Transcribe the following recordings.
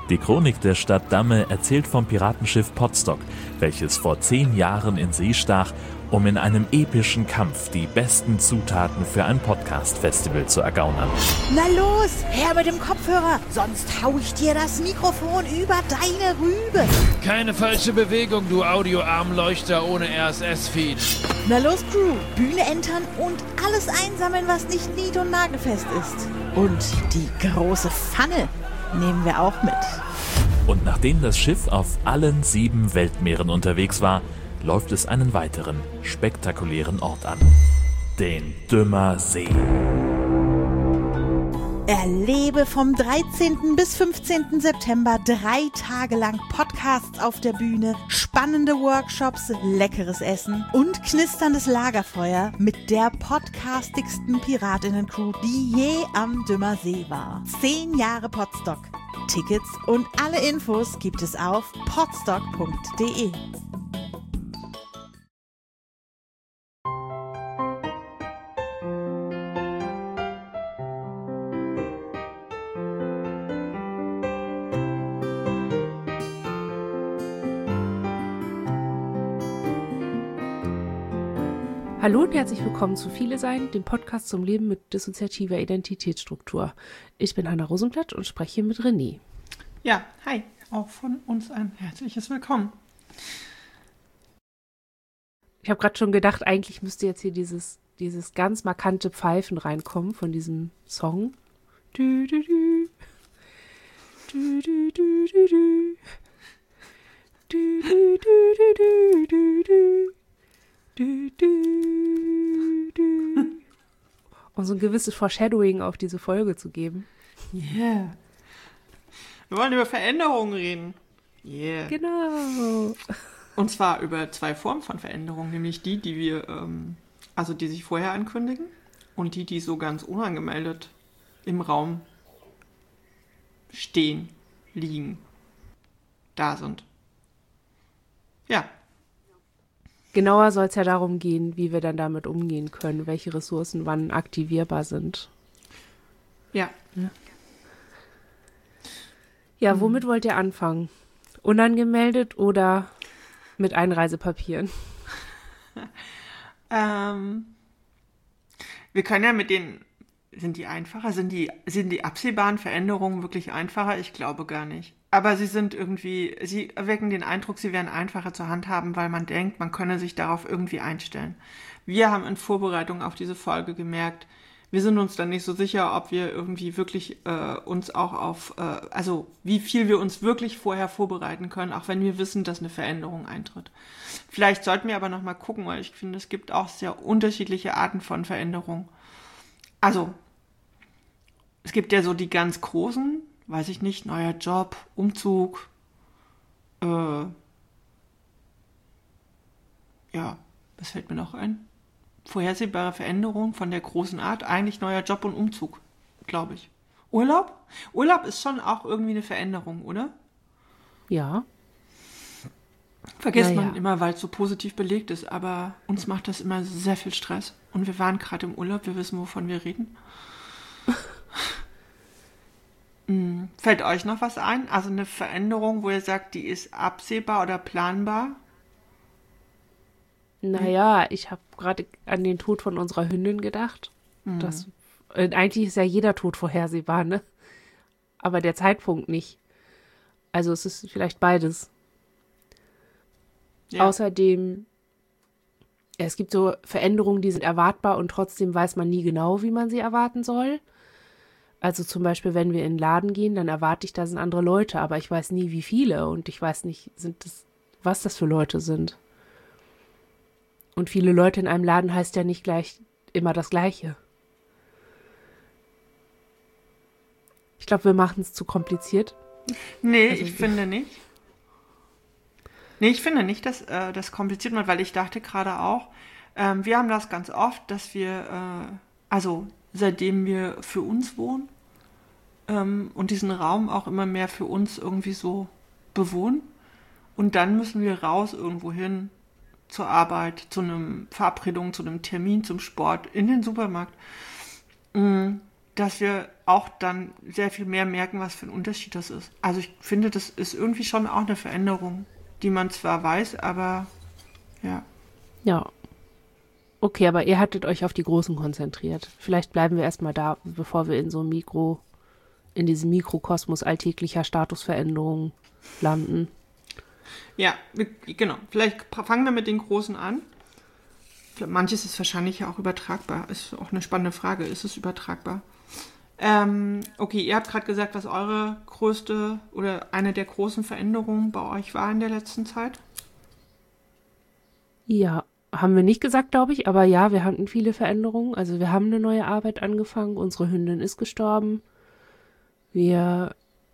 Die Chronik der Stadt Damme erzählt vom Piratenschiff Potsdok, welches vor 10 Jahren in See stach, um in einem epischen Kampf die besten Zutaten für ein Podcast-Festival zu ergaunern. Na los, her mit dem Kopfhörer, sonst hau ich dir das Mikrofon über deine Rübe. Keine falsche Bewegung, du Audioarmleuchter ohne RSS-Feed. Na los, Crew, Bühne entern und alles einsammeln, was nicht nied- und nagelfest ist. Und die große Pfanne nehmen wir auch mit. Und nachdem das Schiff auf allen 7 Weltmeeren unterwegs war, läuft es einen weiteren, spektakulären Ort an. Den Dümmer See. Erlebe vom 13. bis 15. September 3 Tage lang Podcasts auf der Bühne, spannende Workshops, leckeres Essen und knisterndes Lagerfeuer mit der podcastigsten Piratinnen-Crew, die je am Dümmer See war. 10 Jahre Potsdok. Tickets und alle Infos gibt es auf podsdok.de. Hallo und herzlich willkommen zu Viele Sein, dem Podcast zum Leben mit dissoziativer Identitätsstruktur. Ich bin Hanna Rosenblatt und spreche mit René. Ja, hi, auch von uns ein herzliches Willkommen. Ich habe gerade schon gedacht, eigentlich müsste jetzt hier dieses ganz markante Pfeifen reinkommen von diesem Song. Du, du, du. Du, du, du, du, du. Du, du, du, du, du, du. Du, du, du. Um so ein gewisses Foreshadowing auf diese Folge zu geben. Yeah. Wir wollen über Veränderungen reden. Yeah. Genau. Und zwar über 2 Formen von Veränderungen, nämlich die wir, die sich vorher ankündigen und die so ganz unangemeldet im Raum stehen, liegen, da sind. Ja. Genauer soll es ja darum gehen, wie wir dann damit umgehen können, welche Ressourcen wann aktivierbar sind. Ja. Ja, womit wollt ihr anfangen? Unangemeldet oder mit Einreisepapieren? Wir können ja mit den, sind die einfacher? Sind die absehbaren Veränderungen wirklich einfacher? Ich glaube gar nicht. Aber sie erwecken den Eindruck, sie wären einfacher zu handhaben, weil man denkt, man könne sich darauf irgendwie einstellen. Wir haben in Vorbereitung auf diese Folge gemerkt, wir sind uns dann nicht so sicher, ob wir irgendwie wirklich uns auch auf, wie viel wir uns wirklich vorher vorbereiten können, auch wenn wir wissen, dass eine Veränderung eintritt. Vielleicht sollten wir aber nochmal gucken, weil ich finde, es gibt auch sehr unterschiedliche Arten von Veränderungen. Also, es gibt ja so die ganz großen, weiß ich nicht, neuer Job, Umzug, was fällt mir noch ein? Vorhersehbare Veränderung von der großen Art, eigentlich neuer Job und Umzug, glaube ich. Urlaub? Urlaub ist schon auch irgendwie eine Veränderung, oder? Ja. Vergisst man immer, weil es so positiv belegt ist, aber uns macht das immer sehr viel Stress. Und wir waren gerade im Urlaub, wir wissen, wovon wir reden. Fällt euch noch was ein? Also eine Veränderung, wo ihr sagt, die ist absehbar oder planbar? Naja, ich habe gerade an den Tod von unserer Hündin gedacht. Eigentlich ist ja jeder Tod vorhersehbar, ne? Aber der Zeitpunkt nicht. Also es ist vielleicht beides. Ja. Außerdem, es gibt so Veränderungen, die sind erwartbar und trotzdem weiß man nie genau, wie man sie erwarten soll. Also zum Beispiel, wenn wir in den Laden gehen, dann erwarte ich, da sind andere Leute, aber ich weiß nie, wie viele und ich weiß nicht, was das für Leute sind. Und viele Leute in einem Laden heißt ja nicht gleich immer das Gleiche. Ich glaube, wir machen es zu kompliziert. Nee, ich finde nicht. Nee, ich finde nicht, dass das kompliziert wird, weil ich dachte gerade auch, wir haben das ganz oft, dass wir, seitdem wir für uns wohnen und diesen Raum auch immer mehr für uns irgendwie so bewohnen und dann müssen wir raus irgendwo hin zur Arbeit, zu einem Verabredung, zu einem Termin, zum Sport, in den Supermarkt. dass wir auch dann sehr viel mehr merken, was für ein Unterschied das ist. Also ich finde, das ist irgendwie schon auch eine Veränderung, die man zwar weiß, aber ja. Ja. Okay, aber ihr hattet euch auf die Großen konzentriert. Vielleicht bleiben wir erstmal da, bevor wir in diesem Mikrokosmos alltäglicher Statusveränderungen landen. Ja, genau. Vielleicht fangen wir mit den Großen an. Manches ist wahrscheinlich ja auch übertragbar. Ist auch eine spannende Frage. Ist es übertragbar? Okay, ihr habt gerade gesagt, was eure größte oder eine der großen Veränderungen bei euch war in der letzten Zeit. Ja, haben wir nicht gesagt, glaube ich, aber ja, wir hatten viele Veränderungen. Also wir haben eine neue Arbeit angefangen, unsere Hündin ist gestorben. Wir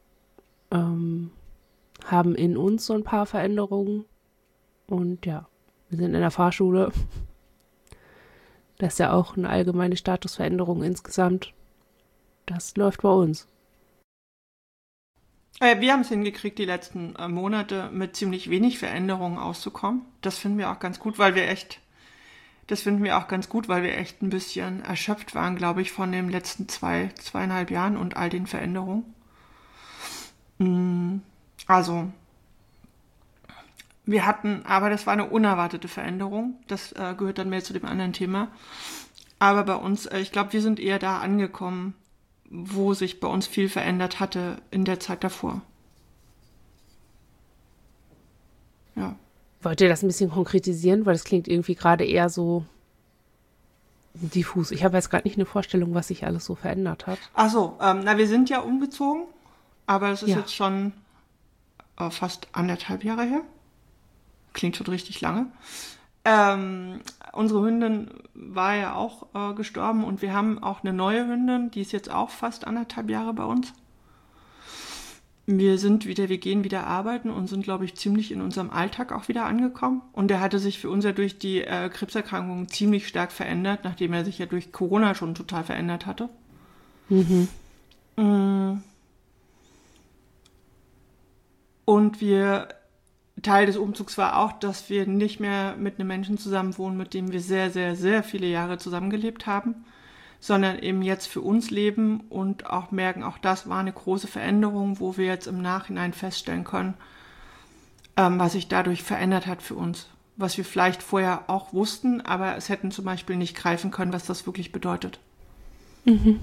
haben in uns so ein paar Veränderungen und ja, wir sind in der Fahrschule. Das ist ja auch eine allgemeine Statusveränderung insgesamt. Das läuft bei uns. Wir haben es hingekriegt, die letzten Monate mit ziemlich wenig Veränderungen auszukommen. Das finden wir auch ganz gut, weil wir echt ein bisschen erschöpft waren, glaube ich, von den letzten 2,5 Jahren und all den Veränderungen. Also, wir hatten, aber das war eine unerwartete Veränderung. Das gehört dann mehr zu dem anderen Thema. Aber bei uns, ich glaube, wir sind eher da angekommen, wo sich bei uns viel verändert hatte in der Zeit davor. Ja. Wollt ihr das ein bisschen konkretisieren? Weil das klingt irgendwie gerade eher so diffus. Ich habe jetzt gerade nicht eine Vorstellung, was sich alles so verändert hat. Ach so, wir sind ja umgezogen, aber es ist jetzt schon fast 1,5 Jahre her. Klingt schon richtig lange. Unsere Hündin war ja auch gestorben und wir haben auch eine neue Hündin, die ist jetzt auch fast 1,5 Jahre bei uns. Wir gehen wieder arbeiten und sind, glaube ich, ziemlich in unserem Alltag auch wieder angekommen. Und der hatte sich für uns ja durch die Krebserkrankung ziemlich stark verändert, nachdem er sich ja durch Corona schon total verändert hatte. Mhm. Und Teil des Umzugs war auch, dass wir nicht mehr mit einem Menschen zusammenwohnen, mit dem wir sehr, sehr, sehr viele Jahre zusammengelebt haben, sondern eben jetzt für uns leben und auch merken, auch das war eine große Veränderung, wo wir jetzt im Nachhinein feststellen können, was sich dadurch verändert hat für uns. Was wir vielleicht vorher auch wussten, aber es hätten zum Beispiel nicht greifen können, was das wirklich bedeutet. Mhm.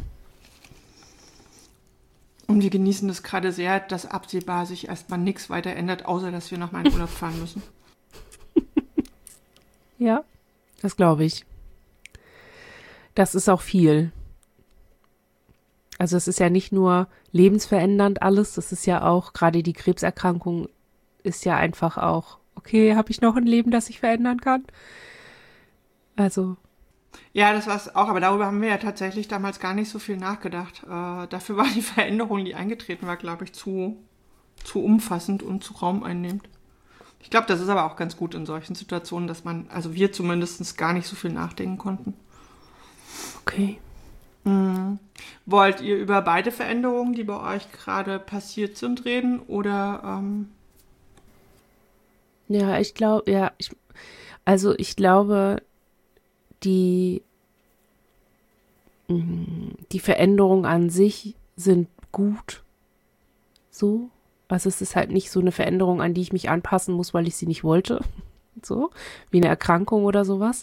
Und wir genießen das gerade sehr, dass absehbar sich erstmal nichts weiter ändert, außer dass wir noch mal in Urlaub fahren müssen. Ja, das glaube ich. Das ist auch viel. Also es ist ja nicht nur lebensverändernd alles, das ist ja auch, gerade die Krebserkrankung ist ja einfach auch, okay, habe ich noch ein Leben, das ich verändern kann? Also... Ja, das war es auch, aber darüber haben wir ja tatsächlich damals gar nicht so viel nachgedacht. Dafür war die Veränderung, die eingetreten war, glaube ich, zu umfassend und zu raumeinnehmend. Ich glaube, das ist aber auch ganz gut in solchen Situationen, dass wir zumindest gar nicht so viel nachdenken konnten. Okay. Wollt ihr über beide Veränderungen, die bei euch gerade passiert sind, reden oder? Ja, ich glaube, ich glaube, die Veränderungen an sich sind gut. So. Also es ist halt nicht so eine Veränderung, an die ich mich anpassen muss, weil ich sie nicht wollte. So. Wie eine Erkrankung oder sowas.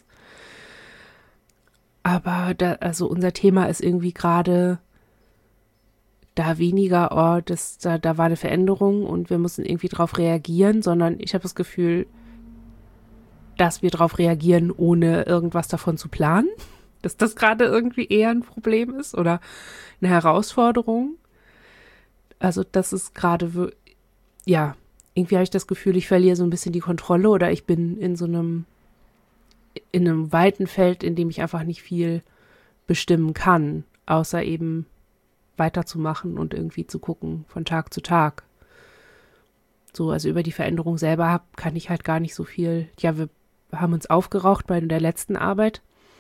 Aber also unser Thema ist irgendwie gerade da weniger, da war eine Veränderung und wir müssen irgendwie drauf reagieren, sondern ich habe das Gefühl, dass wir darauf reagieren, ohne irgendwas davon zu planen. Dass das gerade irgendwie eher ein Problem ist oder eine Herausforderung. Also das ist gerade, irgendwie habe ich das Gefühl, ich verliere so ein bisschen die Kontrolle oder ich bin in einem weiten Feld, in dem ich einfach nicht viel bestimmen kann, außer eben weiterzumachen und irgendwie zu gucken von Tag zu Tag. So, also über die Veränderung selber kann ich halt gar nicht so viel. Ja, wir haben uns aufgeraucht bei der letzten Arbeit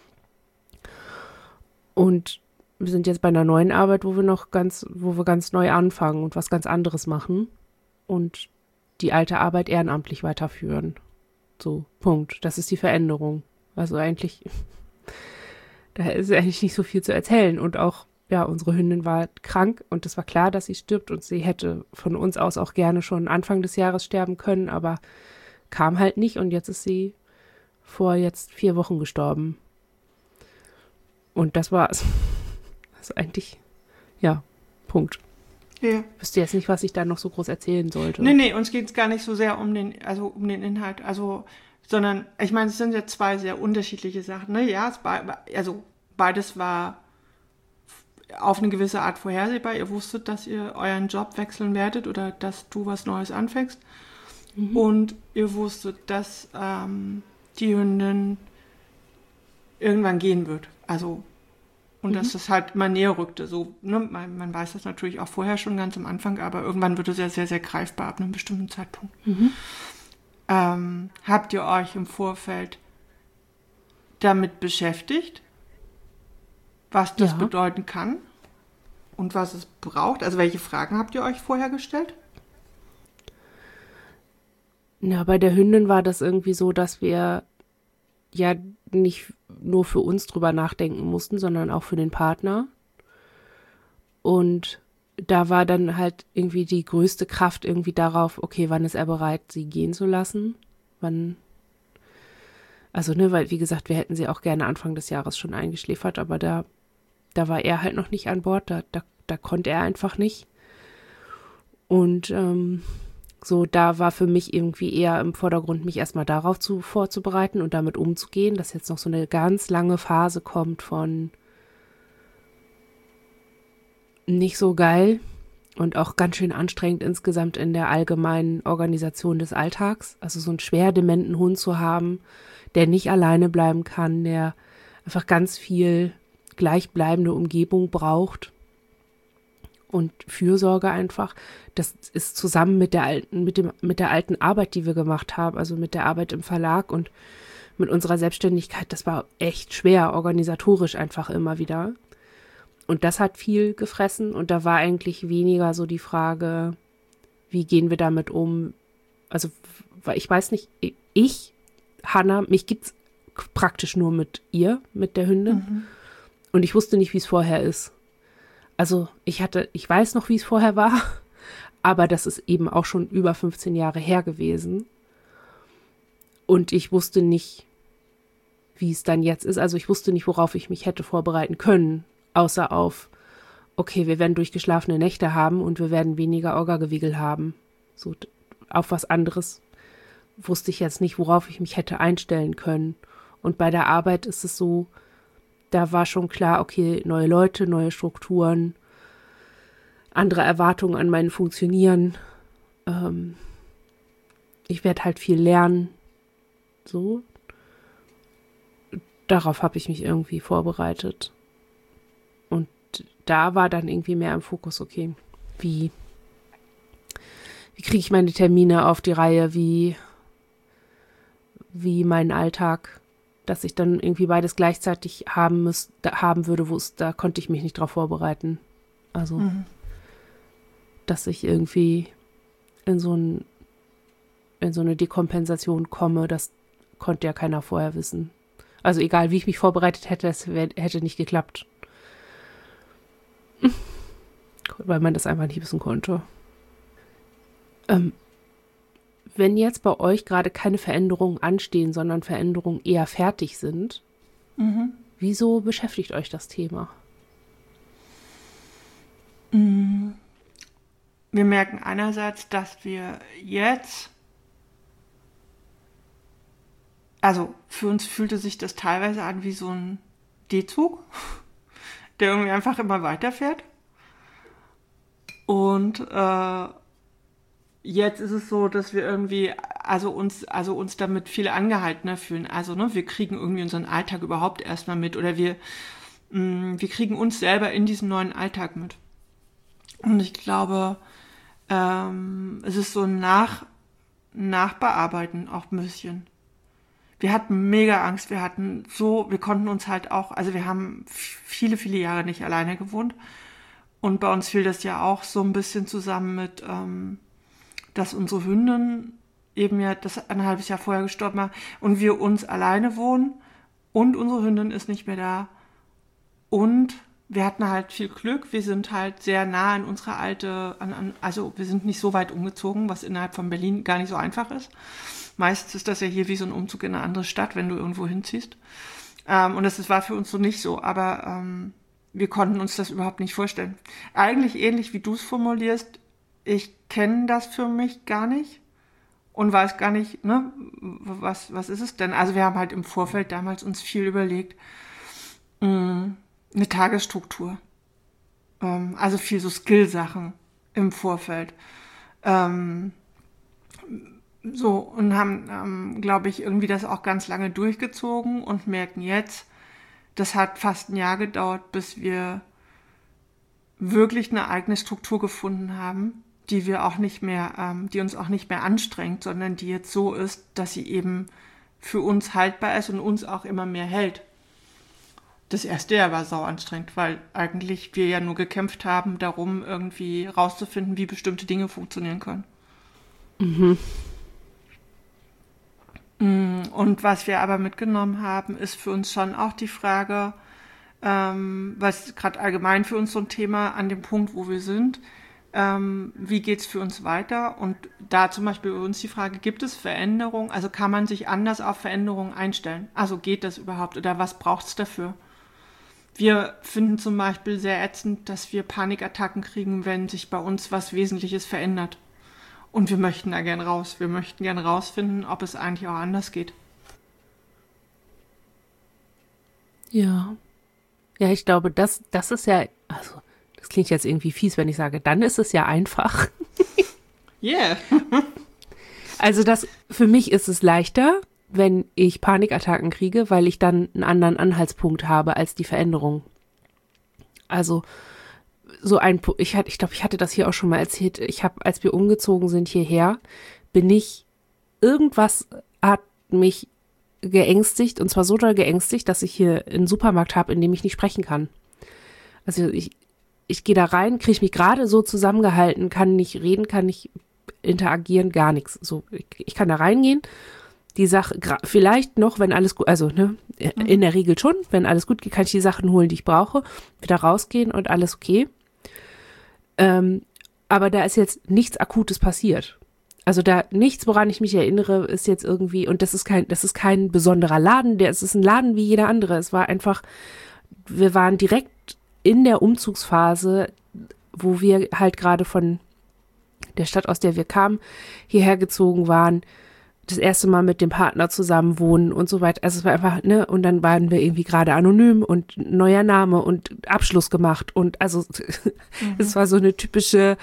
und wir sind jetzt bei einer neuen Arbeit, wo wir ganz neu anfangen und was ganz anderes machen und die alte Arbeit ehrenamtlich weiterführen. So, Punkt. Das ist die Veränderung. Also eigentlich, da ist eigentlich nicht so viel zu erzählen und auch ja, unsere Hündin war krank und es war klar, dass sie stirbt und sie hätte von uns aus auch gerne schon Anfang des Jahres sterben können, aber kam halt nicht und jetzt ist sie vor jetzt 4 Wochen gestorben. Und das war's. Also eigentlich, ja, Punkt. Ja. Ich wüsste jetzt nicht, was ich da noch so groß erzählen sollte. Nee, uns geht es gar nicht so sehr um den Inhalt, sondern, ich meine, es sind ja 2 sehr unterschiedliche Sachen. Ne? Ja, beides war auf eine gewisse Art vorhersehbar. Ihr wusstet, dass ihr euren Job wechseln werdet oder dass du was Neues anfängst. Und ihr wusstet, dass die Hündin irgendwann gehen wird. Also, und dass das halt mal näher rückte. So, ne? Man weiß das natürlich auch vorher schon ganz am Anfang, aber irgendwann wird es ja sehr, sehr greifbar ab einem bestimmten Zeitpunkt. Habt ihr euch im Vorfeld damit beschäftigt, was das bedeuten kann und was es braucht? Also welche Fragen habt ihr euch vorher gestellt? Ja, bei der Hündin war das irgendwie so, dass wir ja nicht nur für uns drüber nachdenken mussten, sondern auch für den Partner. Und da war dann halt irgendwie die größte Kraft irgendwie darauf, okay, wann ist er bereit, sie gehen zu lassen? Weil, wie gesagt, wir hätten sie auch gerne Anfang des Jahres schon eingeschläfert, aber da war er halt noch nicht an Bord, da konnte er einfach nicht. Und da war für mich irgendwie eher im Vordergrund, mich erstmal darauf vorzubereiten und damit umzugehen, dass jetzt noch so eine ganz lange Phase kommt von nicht so geil und auch ganz schön anstrengend insgesamt in der allgemeinen Organisation des Alltags. Also so einen schwer dementen Hund zu haben, der nicht alleine bleiben kann, der einfach ganz viel gleichbleibende Umgebung braucht und Fürsorge einfach. Das ist zusammen mit der alten Arbeit, die wir gemacht haben, also mit der Arbeit im Verlag und mit unserer Selbstständigkeit, das war echt schwer, organisatorisch einfach immer wieder. Und das hat viel gefressen und da war eigentlich weniger so die Frage, wie gehen wir damit um? Also, weil ich weiß nicht, Hannah, mich gibt's praktisch nur mit ihr, mit der Hündin. Und ich wusste nicht, wie es vorher ist. Also, ich weiß noch, wie es vorher war, aber das ist eben auch schon über 15 Jahre her gewesen. Und ich wusste nicht, wie es dann jetzt ist. Also, ich wusste nicht, worauf ich mich hätte vorbereiten können. Außer auf, okay, wir werden durchgeschlafene Nächte haben und wir werden weniger Orga-Gewigel haben. So, auf was anderes wusste ich jetzt nicht, worauf ich mich hätte einstellen können. Und bei der Arbeit ist es so, da war schon klar, okay, neue Leute, neue Strukturen, andere Erwartungen an mein Funktionieren. Ich werde halt viel lernen. So. Darauf habe ich mich irgendwie vorbereitet. Und da war dann irgendwie mehr im Fokus, okay, wie kriege ich meine Termine auf die Reihe, wie mein Alltag, dass ich dann irgendwie beides gleichzeitig haben würde, da konnte ich mich nicht drauf vorbereiten. Also, dass ich irgendwie in so eine Dekompensation komme, das konnte ja keiner vorher wissen. Also egal, wie ich mich vorbereitet hätte, es hätte nicht geklappt. Weil man das einfach nicht wissen konnte. Wenn jetzt bei euch gerade keine Veränderungen anstehen, sondern Veränderungen eher fertig sind, wieso beschäftigt euch das Thema? Wir merken einerseits, dass wir jetzt, also für uns fühlte sich das teilweise an wie so ein D-Zug, der irgendwie einfach immer weiterfährt. Und jetzt ist es so, dass wir irgendwie, uns damit viel angehaltener fühlen. Also, ne, wir kriegen irgendwie unseren Alltag überhaupt erstmal mit oder wir kriegen uns selber in diesen neuen Alltag mit. Und ich glaube, es ist so ein Nachbearbeiten auch ein bisschen. Wir hatten mega Angst, wir konnten uns halt auch, also wir haben viele, viele Jahre nicht alleine gewohnt. Und bei uns fiel das ja auch so ein bisschen zusammen mit, dass unsere Hündin eben ja das ein halbes Jahr vorher gestorben war und wir uns alleine wohnen und unsere Hündin ist nicht mehr da und wir hatten halt viel Glück. Wir sind halt sehr nah an unsere also wir sind nicht so weit umgezogen, was innerhalb von Berlin gar nicht so einfach ist. Meistens ist das ja hier wie so ein Umzug in eine andere Stadt, wenn du irgendwo hinziehst. Und das war für uns so nicht so, aber wir konnten uns das überhaupt nicht vorstellen. Eigentlich ähnlich wie du es formulierst, ich kenne das für mich gar nicht und weiß gar nicht, ne, was ist es denn? Also wir haben halt im Vorfeld damals uns viel überlegt, eine Tagesstruktur, also viel so Skill-Sachen im Vorfeld. So, und haben, glaube ich, irgendwie das auch ganz lange durchgezogen und merken jetzt, das hat fast ein Jahr gedauert, bis wir wirklich eine eigene Struktur gefunden haben, die wir auch nicht mehr, die uns auch nicht mehr anstrengt, sondern die jetzt so ist, dass sie eben für uns haltbar ist und uns auch immer mehr hält. Das erste Jahr war sau anstrengend, weil eigentlich wir ja nur gekämpft haben, darum irgendwie rauszufinden, wie bestimmte Dinge funktionieren können. Mhm. Und was wir aber mitgenommen haben, ist für uns schon auch die Frage, was gerade allgemein für uns so ein Thema an dem Punkt, wo wir sind, wie geht's für uns weiter? Und da zum Beispiel bei uns die Frage, gibt es Veränderungen? Also kann man sich anders auf Veränderungen einstellen? Also geht das überhaupt oder was braucht's dafür? Wir finden zum Beispiel sehr ätzend, dass wir Panikattacken kriegen, wenn sich bei uns was Wesentliches verändert. Und wir möchten da gern raus. Wir möchten gern rausfinden, ob es eigentlich auch anders geht. Ja. Ja, ich glaube, das ist ja, also das klingt jetzt irgendwie fies, wenn ich sage, dann ist es ja einfach. Yeah. Also für mich ist es leichter, wenn ich Panikattacken kriege, weil ich dann einen anderen Anhaltspunkt habe als die Veränderung. Also so ich glaube, ich hatte das hier auch schon mal erzählt. Als wir umgezogen sind hierher, irgendwas hat mich geängstigt, und zwar so doll geängstigt, dass ich hier einen Supermarkt habe, in dem ich nicht sprechen kann. Also ich gehe da rein, kriege mich gerade so zusammengehalten, kann nicht reden, kann nicht interagieren, gar nichts. So, ich kann da reingehen, die Sache, vielleicht noch, wenn alles gut, also ne, in der Regel schon, wenn alles gut geht, kann ich die Sachen holen, die ich brauche, wieder rausgehen und alles okay. Aber da ist jetzt nichts Akutes passiert. Also da nichts, woran ich mich erinnere, ist jetzt irgendwie, und das ist kein besonderer Laden, es ist ein Laden wie jeder andere. Es war einfach, wir waren direkt in der Umzugsphase, wo wir halt gerade von der Stadt, aus der wir kamen, hierher gezogen waren, das erste Mal mit dem Partner zusammen wohnen und so weiter. Also es war einfach, ne, und dann waren wir irgendwie gerade anonym und neuer Name und Abschluss gemacht und also es war so eine typische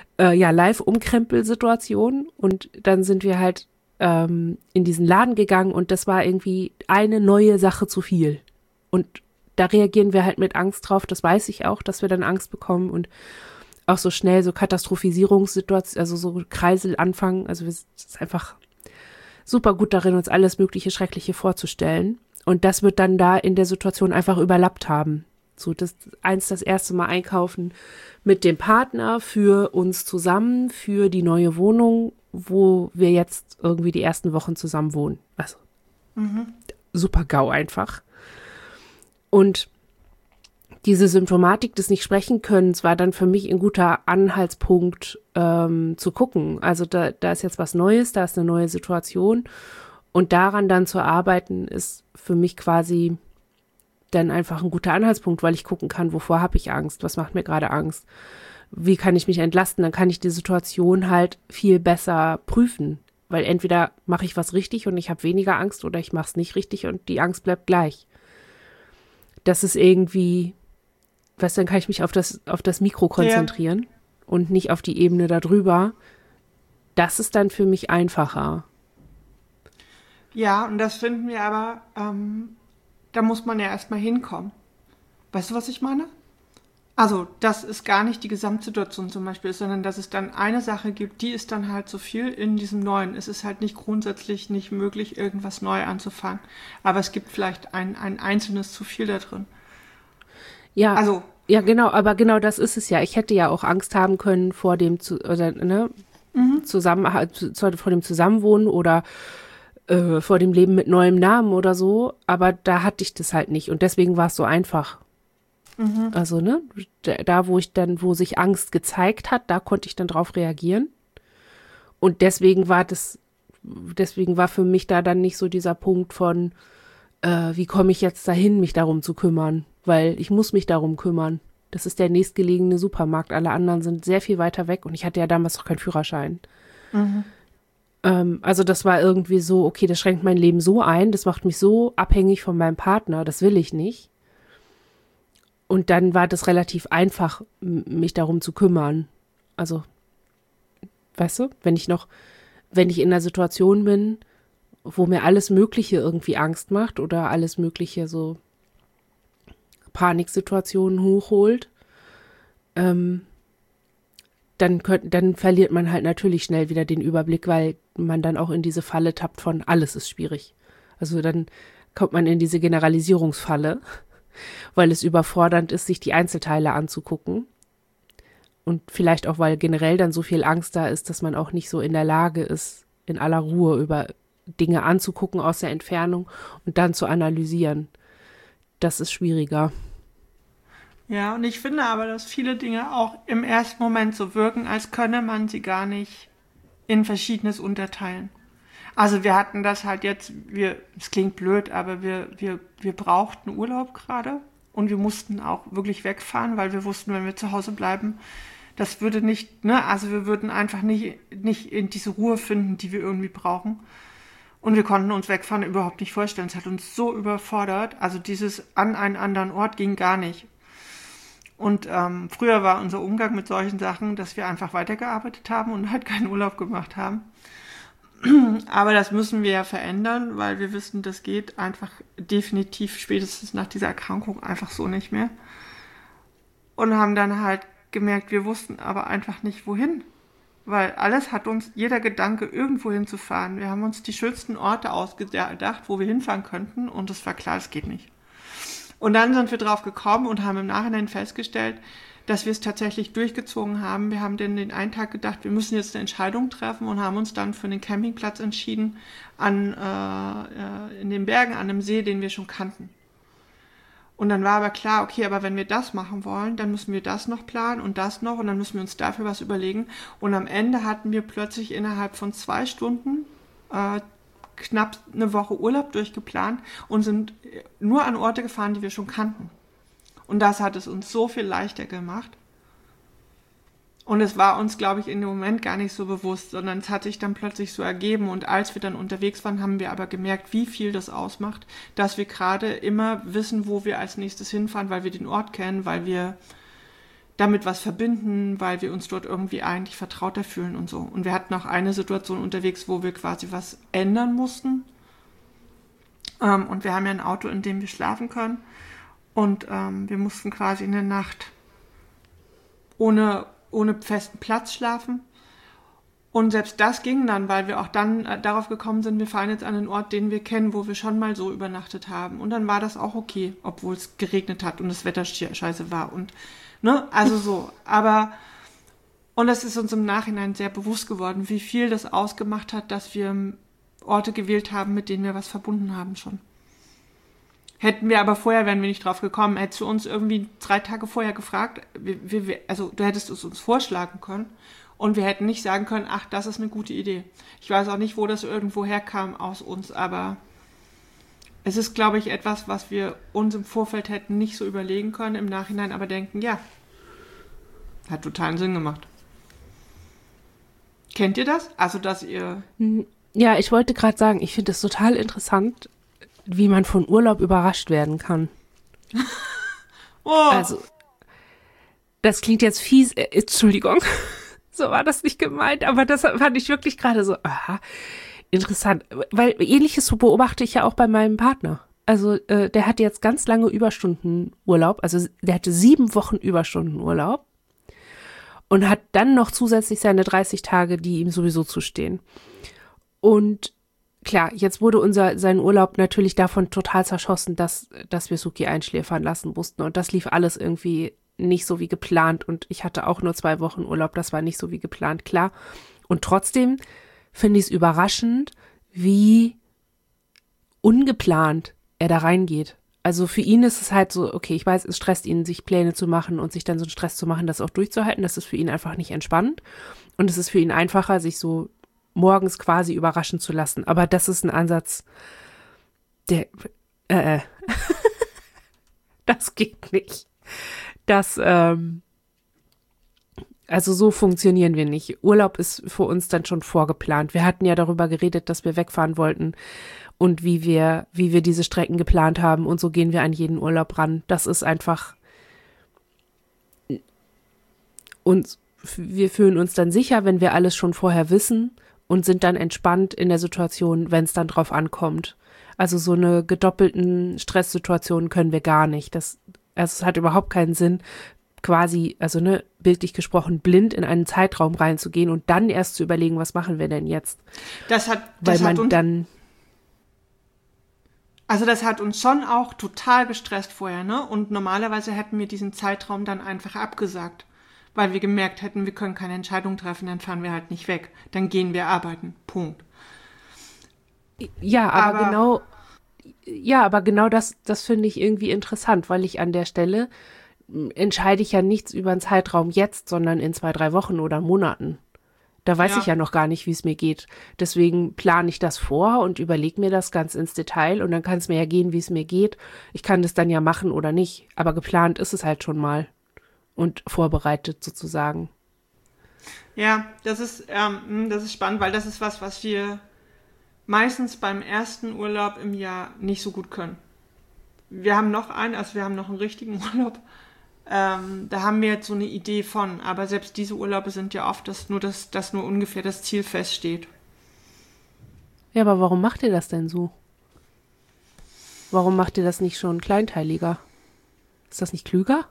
Live-Umkrempel-Situation, und dann sind wir halt in diesen Laden gegangen und das war irgendwie eine neue Sache zu viel. Und da reagieren wir halt mit Angst drauf, das weiß ich auch, dass wir dann Angst bekommen und auch so schnell so Katastrophisierungssituationen, also so Kreisel anfangen. Also wir sind einfach super gut darin, uns alles mögliche Schreckliche vorzustellen. Und das wird dann da in der Situation einfach überlappt haben. So das erste Mal einkaufen mit dem Partner für uns zusammen, für die neue Wohnung, wo wir jetzt irgendwie die ersten Wochen zusammen wohnen. Also super GAU einfach. Und diese Symptomatik des Nicht-Sprechen-Könnens war dann für mich ein guter Anhaltspunkt zu gucken. Also da ist jetzt was Neues, da ist eine neue Situation. Und daran dann zu arbeiten, ist für mich quasi dann einfach ein guter Anhaltspunkt, weil ich gucken kann, wovor habe ich Angst, was macht mir gerade Angst, wie kann ich mich entlasten, dann kann ich die Situation halt viel besser prüfen, weil entweder mache ich was richtig und ich habe weniger Angst oder ich mache es nicht richtig und die Angst bleibt gleich. Das ist irgendwie, dann kann ich mich auf das Mikro konzentrieren und nicht auf die Ebene darüber. Das ist dann für mich einfacher. Ja, und das finden wir aber, da muss man ja erstmal hinkommen. Weißt du, was ich meine? Also, dass es gar nicht die Gesamtsituation zum Beispiel ist, sondern dass es dann eine Sache gibt, die ist dann halt so viel in diesem Neuen. Es ist halt nicht grundsätzlich nicht möglich, irgendwas neu anzufangen. Aber es gibt vielleicht ein einzelnes zu viel da drin. Ja, also, ja, genau, aber genau das ist es ja. Ich hätte ja auch Angst haben können vor dem vor dem Zusammenwohnen oder vor dem Leben mit neuem Namen oder so, aber da hatte ich das halt nicht und deswegen war es so einfach. Also, ne, da wo sich Angst gezeigt hat, da konnte ich dann drauf reagieren. Und deswegen war für mich da dann nicht so dieser Punkt von, wie komme ich jetzt dahin, mich darum zu kümmern? Weil ich muss mich darum kümmern. Das ist der nächstgelegene Supermarkt. Alle anderen sind sehr viel weiter weg und ich hatte ja damals noch keinen Führerschein. Also das war irgendwie so, okay, das schränkt mein Leben so ein, das macht mich so abhängig von meinem Partner, das will ich nicht. Und dann war das relativ einfach, mich darum zu kümmern. Also, weißt du, wenn ich in einer Situation bin, wo mir alles Mögliche irgendwie Angst macht oder alles Mögliche so Paniksituationen hochholt, dann verliert man halt natürlich schnell wieder den Überblick, weil man dann auch in diese Falle tappt von alles ist schwierig. Also dann kommt man in diese Generalisierungsfalle, weil es überfordernd ist, sich die Einzelteile anzugucken. Und vielleicht auch, weil generell dann so viel Angst da ist, dass man auch nicht so in der Lage ist, in aller Ruhe über Dinge anzugucken aus der Entfernung und dann zu analysieren. Das ist schwieriger. Ja, und ich finde aber, dass viele Dinge auch im ersten Moment so wirken, als könne man sie gar nicht in Verschiedenes unterteilen. Also wir hatten das halt jetzt, es klingt blöd, aber wir brauchten Urlaub gerade und wir mussten auch wirklich wegfahren, weil wir wussten, wenn wir zu Hause bleiben, das würde nicht, ne, also wir würden einfach nicht in diese Ruhe finden, die wir irgendwie brauchen. Und wir konnten uns wegfahren überhaupt nicht vorstellen. Es hat uns so überfordert, also dieses an einen anderen Ort ging gar nicht. Und früher war unser Umgang mit solchen Sachen, dass wir einfach weitergearbeitet haben und halt keinen Urlaub gemacht haben. Aber das müssen wir ja verändern, weil wir wissen, das geht einfach definitiv spätestens nach dieser Erkrankung einfach so nicht mehr. Und haben dann halt gemerkt, wir wussten aber einfach nicht, wohin. Weil alles hat uns, jeder Gedanke, irgendwo hinzufahren. Wir haben uns die schönsten Orte ausgedacht, wo wir hinfahren könnten und es war klar, es geht nicht. Und dann sind wir drauf gekommen und haben im Nachhinein festgestellt, dass wir es tatsächlich durchgezogen haben. Wir haben den einen Tag gedacht, wir müssen jetzt eine Entscheidung treffen und haben uns dann für den Campingplatz entschieden in den Bergen an einem See, den wir schon kannten. Und dann war aber klar, okay, aber wenn wir das machen wollen, dann müssen wir das noch planen und das noch und dann müssen wir uns dafür was überlegen. Und am Ende hatten wir plötzlich innerhalb von 2 Stunden knapp eine Woche Urlaub durchgeplant und sind nur an Orte gefahren, die wir schon kannten. Und das hat es uns so viel leichter gemacht. Und es war uns, glaube ich, in dem Moment gar nicht so bewusst, sondern es hat sich dann plötzlich so ergeben. Und als wir dann unterwegs waren, haben wir aber gemerkt, wie viel das ausmacht, dass wir gerade immer wissen, wo wir als nächstes hinfahren, weil wir den Ort kennen, weil wir damit was verbinden, weil wir uns dort irgendwie eigentlich vertrauter fühlen und so. Und wir hatten auch eine Situation unterwegs, wo wir quasi was ändern mussten. Und wir haben ja ein Auto, in dem wir schlafen können. Und wir mussten quasi in der Nacht ohne festen Platz schlafen. Und selbst das ging dann, weil wir auch dann darauf gekommen sind, wir fahren jetzt an einen Ort, den wir kennen, wo wir schon mal so übernachtet haben. Und dann war das auch okay, obwohl es geregnet hat und das Wetter scheiße war. Und ne, also so. Und es ist uns im Nachhinein sehr bewusst geworden, wie viel das ausgemacht hat, dass wir Orte gewählt haben, mit denen wir was verbunden haben schon. Hätten wir aber vorher, wären wir nicht drauf gekommen, hättest du uns irgendwie 3 Tage vorher gefragt, also du hättest es uns vorschlagen können und wir hätten nicht sagen können, ach, das ist eine gute Idee. Ich weiß auch nicht, wo das irgendwo herkam aus uns, aber es ist, glaube ich, etwas, was wir uns im Vorfeld hätten nicht so überlegen können, im Nachhinein aber denken, ja, hat totalen Sinn gemacht. Kennt ihr das? Also, dass ihr... Ja, ich wollte gerade sagen, ich finde es total interessant, wie man von Urlaub überrascht werden kann. Oh. Also, das klingt jetzt fies, Entschuldigung, so war das nicht gemeint, aber das fand ich wirklich gerade so, aha, interessant, weil Ähnliches beobachte ich ja auch bei meinem Partner. Also, der hatte jetzt ganz lange Überstundenurlaub, also der hatte 7 Wochen Überstundenurlaub und hat dann noch zusätzlich seine 30 Tage, die ihm sowieso zustehen. Und klar, jetzt wurde sein Urlaub natürlich davon total zerschossen, dass wir Suki einschläfern lassen mussten. Und das lief alles irgendwie nicht so wie geplant. Und ich hatte auch nur 2 Wochen Urlaub, das war nicht so wie geplant, klar. Und trotzdem finde ich es überraschend, wie ungeplant er da reingeht. Also für ihn ist es halt so, okay, ich weiß, es stresst ihn, sich Pläne zu machen und sich dann so einen Stress zu machen, das auch durchzuhalten. Das ist für ihn einfach nicht entspannt. Und es ist für ihn einfacher, sich so morgens quasi überraschen zu lassen. Aber das ist ein Ansatz, der, das geht nicht. Also so funktionieren wir nicht. Urlaub ist für uns dann schon vorgeplant. Wir hatten ja darüber geredet, dass wir wegfahren wollten und wie wir diese Strecken geplant haben, und so gehen wir an jeden Urlaub ran. Das ist einfach, und wir fühlen uns dann sicher, wenn wir alles schon vorher wissen, und sind dann entspannt in der Situation, wenn es dann drauf ankommt. Also so eine gedoppelten Stresssituation können wir gar nicht. Also es hat überhaupt keinen Sinn, quasi, also bildlich gesprochen, blind in einen Zeitraum reinzugehen und dann erst zu überlegen, was machen wir denn jetzt? Das hat uns schon auch total gestresst vorher, ne? Und normalerweise hätten wir diesen Zeitraum dann einfach abgesagt, weil wir gemerkt hätten, wir können keine Entscheidung treffen, dann fahren wir halt nicht weg. Dann gehen wir arbeiten. Punkt. Ja, aber genau das finde ich irgendwie interessant, weil ich an der Stelle entscheide ich ja nichts über einen Zeitraum jetzt, sondern in 2-3 Wochen oder Monaten. Da weiß ich ja noch gar nicht, wie es mir geht. Deswegen plane ich das vor und überlege mir das ganz ins Detail, und dann kann es mir ja gehen, wie es mir geht. Ich kann das dann ja machen oder nicht, aber geplant ist es halt schon mal und vorbereitet sozusagen. Ja, das ist spannend, weil das ist was wir meistens beim ersten Urlaub im Jahr nicht so gut können. Wir haben noch einen richtigen Urlaub. Da haben wir jetzt so eine Idee von, aber selbst diese Urlaube sind ja oft, dass nur ungefähr das Ziel feststeht. Ja, aber warum macht ihr das denn so? Warum macht ihr das nicht schon kleinteiliger? Ist das nicht klüger?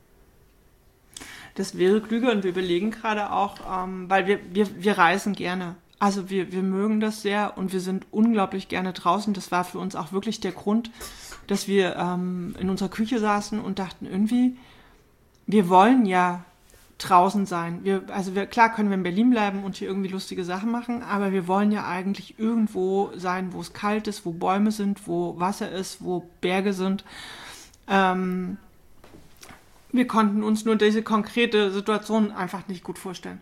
Das wäre klüger, und wir überlegen gerade auch, weil wir reisen gerne. Also wir mögen das sehr und wir sind unglaublich gerne draußen. Das war für uns auch wirklich der Grund, dass wir in unserer Küche saßen und dachten irgendwie, wir wollen ja draußen sein. Klar können wir in Berlin bleiben und hier irgendwie lustige Sachen machen, aber wir wollen ja eigentlich irgendwo sein, wo es kalt ist, wo Bäume sind, wo Wasser ist, wo Berge sind. Wir konnten uns nur diese konkrete Situation einfach nicht gut vorstellen.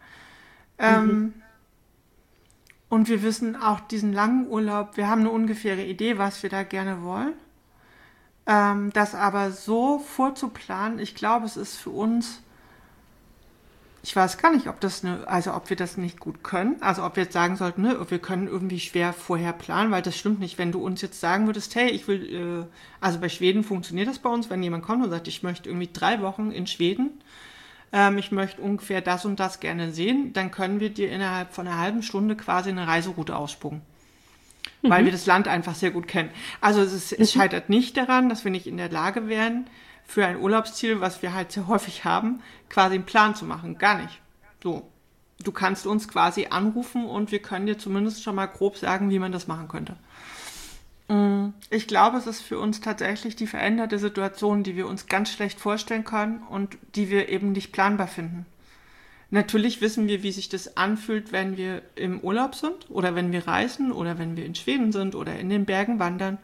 Und wir wissen auch diesen langen Urlaub, wir haben eine ungefähre Idee, was wir da gerne wollen. Das aber so vorzuplanen, ich glaube, es ist für uns, ich weiß gar nicht, ob wir das nicht gut können, also ob wir jetzt sagen sollten, wir können irgendwie schwer vorher planen, weil das stimmt nicht. Wenn du uns jetzt sagen würdest, hey, ich will, also bei Schweden funktioniert das bei uns, wenn jemand kommt und sagt, ich möchte irgendwie 3 Wochen in Schweden, ich möchte ungefähr das und das gerne sehen, dann können wir dir innerhalb von einer halben Stunde quasi eine Reiseroute ausspucken. Weil wir das Land einfach sehr gut kennen. Also es scheitert nicht daran, dass wir nicht in der Lage wären, für ein Urlaubsziel, was wir halt sehr häufig haben, quasi einen Plan zu machen. Gar nicht. So. Du kannst uns quasi anrufen und wir können dir zumindest schon mal grob sagen, wie man das machen könnte. Ich glaube, es ist für uns tatsächlich die veränderte Situation, die wir uns ganz schlecht vorstellen können und die wir eben nicht planbar finden. Natürlich wissen wir, wie sich das anfühlt, wenn wir im Urlaub sind oder wenn wir reisen oder wenn wir in Schweden sind oder in den Bergen wandern.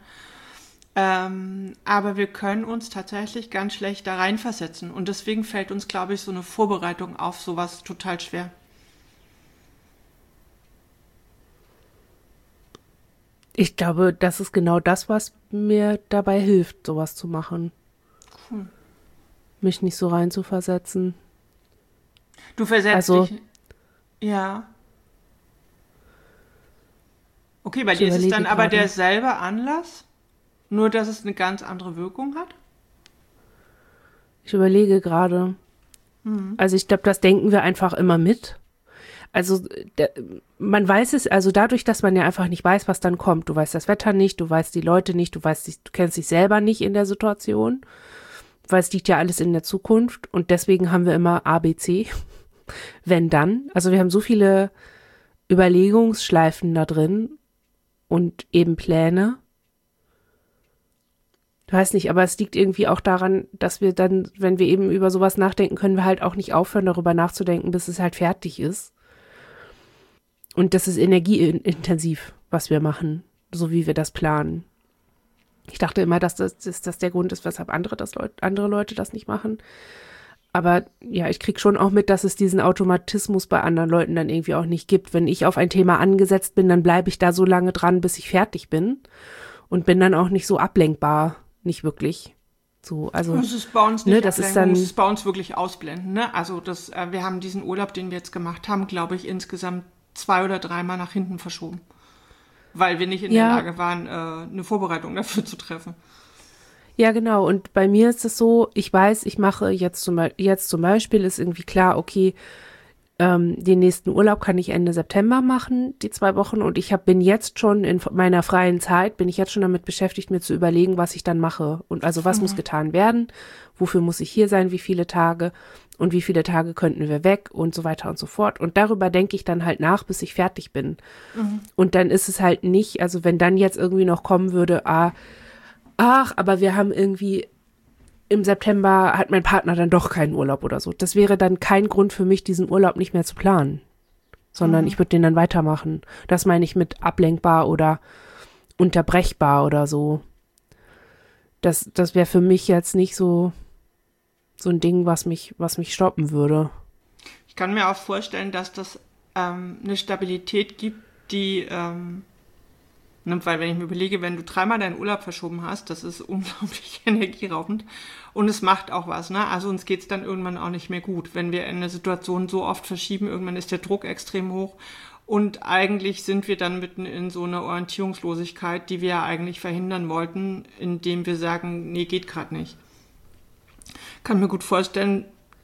Aber wir können uns tatsächlich ganz schlecht da reinversetzen. Und deswegen fällt uns, glaube ich, so eine Vorbereitung auf sowas total schwer. Ich glaube, das ist genau das, was mir dabei hilft, sowas zu machen. Cool. Mich nicht so reinzuversetzen. Du versetzt dich. Ja. Okay, bei dir ist es dann aber derselbe Anlass, nur dass es eine ganz andere Wirkung hat? Ich überlege gerade. Also ich glaube, das denken wir einfach immer mit. Also man weiß es, also dadurch, dass man ja einfach nicht weiß, was dann kommt. Du weißt das Wetter nicht, du weißt die Leute nicht, du kennst dich selber nicht in der Situation, weil es liegt ja alles in der Zukunft, und deswegen haben wir immer A, B, C. Wenn dann, also wir haben so viele Überlegungsschleifen da drin und eben Pläne. Ich weiß nicht, aber es liegt irgendwie auch daran, dass wir dann, wenn wir eben über sowas nachdenken, können wir halt auch nicht aufhören, darüber nachzudenken, bis es halt fertig ist. Und das ist energieintensiv, was wir machen, so wie wir das planen. Ich dachte immer, dass das der Grund ist, weshalb andere Leute das nicht machen. Aber ja, ich kriege schon auch mit, dass es diesen Automatismus bei anderen Leuten dann irgendwie auch nicht gibt. Wenn ich auf ein Thema angesetzt bin, dann bleibe ich da so lange dran, bis ich fertig bin und bin dann auch nicht so ablenkbar. Nicht wirklich. So, also, das ist bei uns nicht das ist dann, das ist bei uns wirklich ausblenden. Ne? Also wir haben diesen Urlaub, den wir jetzt gemacht haben, glaube ich, insgesamt 2 oder 3 Mal nach hinten verschoben. Weil wir nicht in der Lage waren, eine Vorbereitung dafür zu treffen. Ja, genau. Und bei mir ist es so, ich weiß, ich mache jetzt zum Beispiel, ist irgendwie klar, okay, den nächsten Urlaub kann ich Ende September machen, die 2 Wochen. Und bin jetzt schon in meiner freien Zeit, bin ich jetzt schon damit beschäftigt, mir zu überlegen, was ich dann mache. Und also was muss getan werden, wofür muss ich hier sein, wie viele Tage und wie viele Tage könnten wir weg und so weiter und so fort. Und darüber denke ich dann halt nach, bis ich fertig bin. Und dann ist es halt nicht, also wenn dann jetzt irgendwie noch kommen würde, aber wir haben irgendwie im September hat mein Partner dann doch keinen Urlaub oder so. Das wäre dann kein Grund für mich, diesen Urlaub nicht mehr zu planen, sondern ich würde den dann weitermachen. Das meine ich mit ablenkbar oder unterbrechbar oder so. Das wäre für mich jetzt nicht so ein Ding, was mich stoppen würde. Ich kann mir auch vorstellen, dass das eine Stabilität gibt, die weil wenn ich mir überlege, wenn du 3-mal deinen Urlaub verschoben hast, das ist unglaublich energieraubend und es macht auch was, ne? Also uns geht's dann irgendwann auch nicht mehr gut, wenn wir eine Situation so oft verschieben, irgendwann ist der Druck extrem hoch und eigentlich sind wir dann mitten in so einer Orientierungslosigkeit, die wir ja eigentlich verhindern wollten, indem wir sagen, nee, geht gerade nicht. Kann mir gut vorstellen,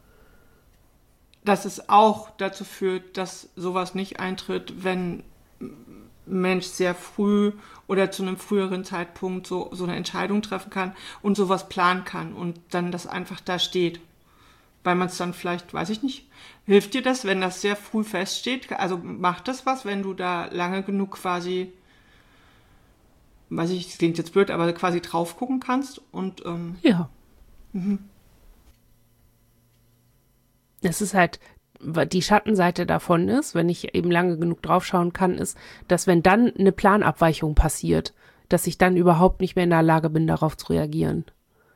dass es auch dazu führt, dass sowas nicht eintritt, wenn Mensch sehr früh oder zu einem früheren Zeitpunkt so eine Entscheidung treffen kann und sowas planen kann und dann das einfach da steht. Weil man es dann vielleicht, weiß ich nicht, hilft dir das, wenn das sehr früh feststeht? Also macht das was, wenn du da lange genug quasi, weiß ich, das klingt jetzt blöd, aber quasi drauf gucken kannst und ja. Es ist halt, die Schattenseite davon ist, wenn ich eben lange genug draufschauen kann, ist, dass wenn dann eine Planabweichung passiert, dass ich dann überhaupt nicht mehr in der Lage bin, darauf zu reagieren.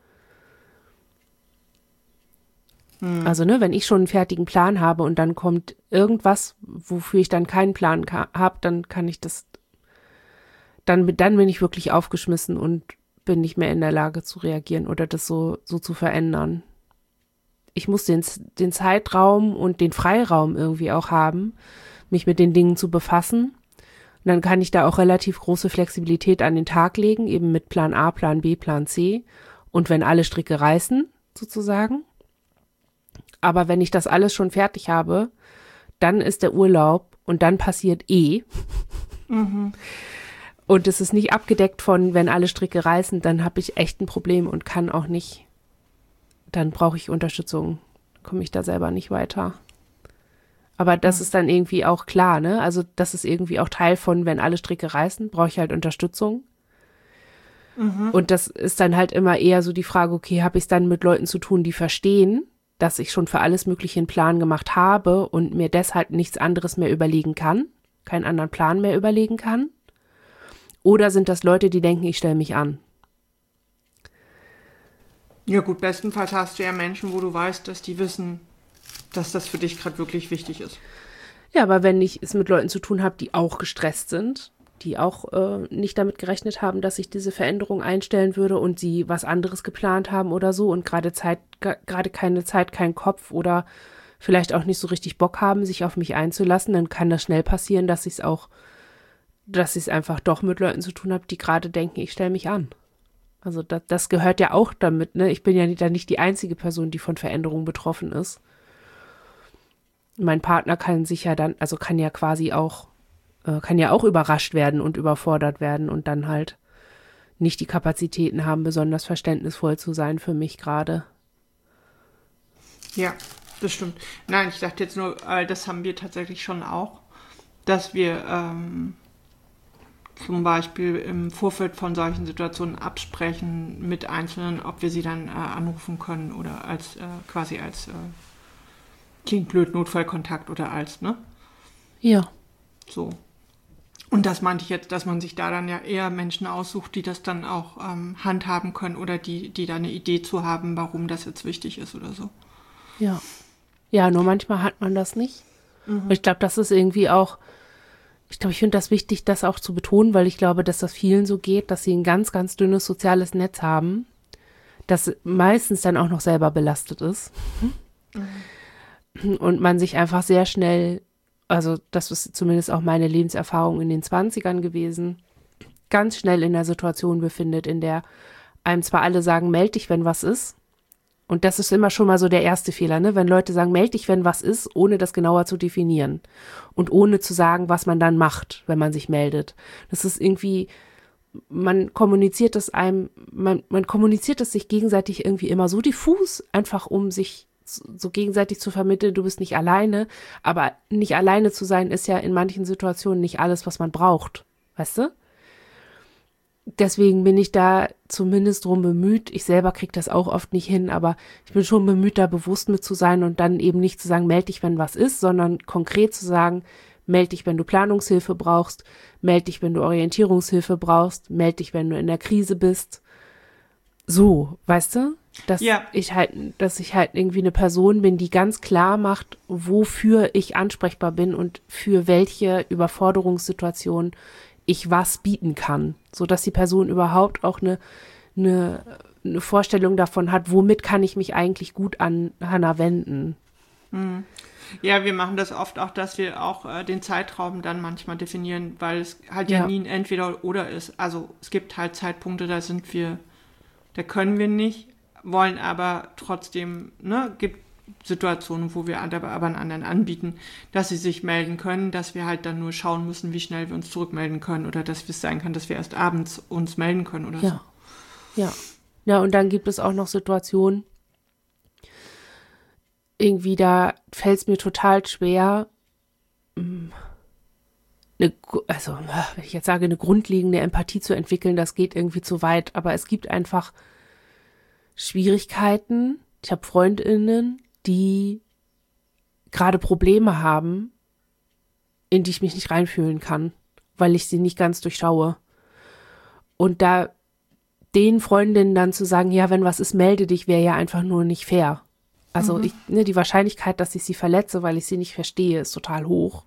Also, wenn ich schon einen fertigen Plan habe und dann kommt irgendwas, wofür ich dann keinen Plan habe, dann kann ich das, dann bin ich wirklich aufgeschmissen und bin nicht mehr in der Lage zu reagieren oder das so zu verändern. Ich muss den Zeitraum und den Freiraum irgendwie auch haben, mich mit den Dingen zu befassen. Und dann kann ich da auch relativ große Flexibilität an den Tag legen, eben mit Plan A, Plan B, Plan C. Und wenn alle Stricke reißen, sozusagen. Aber wenn ich das alles schon fertig habe, dann ist der Urlaub und dann passiert Und es ist nicht abgedeckt von, wenn alle Stricke reißen, dann habe ich echt ein Problem und kann auch nicht. Dann brauche ich Unterstützung, komme ich da selber nicht weiter. Aber das ist dann irgendwie auch klar, ne? Also das ist irgendwie auch Teil von, wenn alle Stricke reißen, brauche ich halt Unterstützung. Und das ist dann halt immer eher so die Frage, okay, habe ich es dann mit Leuten zu tun, die verstehen, dass ich schon für alles Mögliche einen Plan gemacht habe und mir deshalb nichts anderes mehr überlegen kann, keinen anderen Plan mehr überlegen kann? Oder sind das Leute, die denken, ich stelle mich an? Ja gut, bestenfalls hast du ja Menschen, wo du weißt, dass die wissen, dass das für dich gerade wirklich wichtig ist. Ja, aber wenn ich es mit Leuten zu tun habe, die auch gestresst sind, die auch nicht damit gerechnet haben, dass ich diese Veränderung einstellen würde und sie was anderes geplant haben oder so und gerade keine Zeit, kein Kopf oder vielleicht auch nicht so richtig Bock haben, sich auf mich einzulassen, dann kann das schnell passieren, dass ich es einfach doch mit Leuten zu tun habe, die gerade denken, ich stelle mich an. Also das gehört ja auch damit, ne? Ich bin ja nicht die einzige Person, die von Veränderungen betroffen ist. Mein Partner kann sich ja dann, also kann ja quasi auch, kann ja auch überrascht werden und überfordert werden und dann halt nicht die Kapazitäten haben, besonders verständnisvoll zu sein für mich gerade. Ja, das stimmt. Nein, ich dachte jetzt nur, das haben wir tatsächlich schon auch, dass wir zum Beispiel im Vorfeld von solchen Situationen absprechen mit Einzelnen, ob wir sie dann anrufen können oder als klingt blöd, Notfallkontakt oder als, ne? Ja. So. Und das meinte ich jetzt, dass man sich da dann ja eher Menschen aussucht, die das dann auch handhaben können oder die da eine Idee zu haben, warum das jetzt wichtig ist oder so. Ja. Ja, nur manchmal hat man das nicht. Ich glaube, das ist irgendwie auch, ich finde das wichtig, das auch zu betonen, weil ich glaube, dass das vielen so geht, dass sie ein ganz, ganz dünnes soziales Netz haben, das meistens dann auch noch selber belastet ist. Und man sich einfach sehr schnell, also das ist zumindest auch meine Lebenserfahrung in den 20ern gewesen, ganz schnell in der Situation befindet, in der einem zwar alle sagen, meld dich, wenn was ist. Und das ist immer schon mal so der erste Fehler, ne? Wenn Leute sagen, meld dich, wenn was ist, ohne das genauer zu definieren. Und ohne zu sagen, was man dann macht, wenn man sich meldet. Das ist irgendwie, man kommuniziert es sich gegenseitig irgendwie immer so diffus, einfach um sich so gegenseitig zu vermitteln, du bist nicht alleine. Aber nicht alleine zu sein, ist ja in manchen Situationen nicht alles, was man braucht. Weißt du? Deswegen bin ich da zumindest drum bemüht. Ich selber kriege das auch oft nicht hin, aber ich bin schon bemüht, da bewusst mit zu sein und dann eben nicht zu sagen, meld dich, wenn was ist, sondern konkret zu sagen, meld dich, wenn du Planungshilfe brauchst, meld dich, wenn du Orientierungshilfe brauchst, meld dich, wenn du in der Krise bist. So, weißt du? Dass ich halt irgendwie eine Person bin, die ganz klar macht, wofür ich ansprechbar bin und für welche Überforderungssituation ich was bieten kann, so dass die Person überhaupt auch eine Vorstellung davon hat, womit kann ich mich eigentlich gut an Hannah wenden. Ja, wir machen das oft auch, dass wir auch den Zeitraum dann manchmal definieren, weil es halt ja nie ein Entweder-Oder ist. Also es gibt halt Zeitpunkte, da können wir nicht, wollen aber trotzdem, gibt Situationen, wo wir aber einen anderen anbieten, dass sie sich melden können, dass wir halt dann nur schauen müssen, wie schnell wir uns zurückmelden können oder dass es sein kann, dass wir erst abends uns melden können oder so. Ja, und dann gibt es auch noch Situationen, irgendwie da fällt es mir total schwer, wenn ich jetzt sage, eine grundlegende Empathie zu entwickeln, das geht irgendwie zu weit, aber es gibt einfach Schwierigkeiten. Ich habe FreundInnen, die gerade Probleme haben, in die ich mich nicht reinfühlen kann, weil ich sie nicht ganz durchschaue. Und da den Freundinnen dann zu sagen, ja, wenn was ist, melde dich, wäre ja einfach nur nicht fair. Also die Wahrscheinlichkeit, dass ich sie verletze, weil ich sie nicht verstehe, ist total hoch.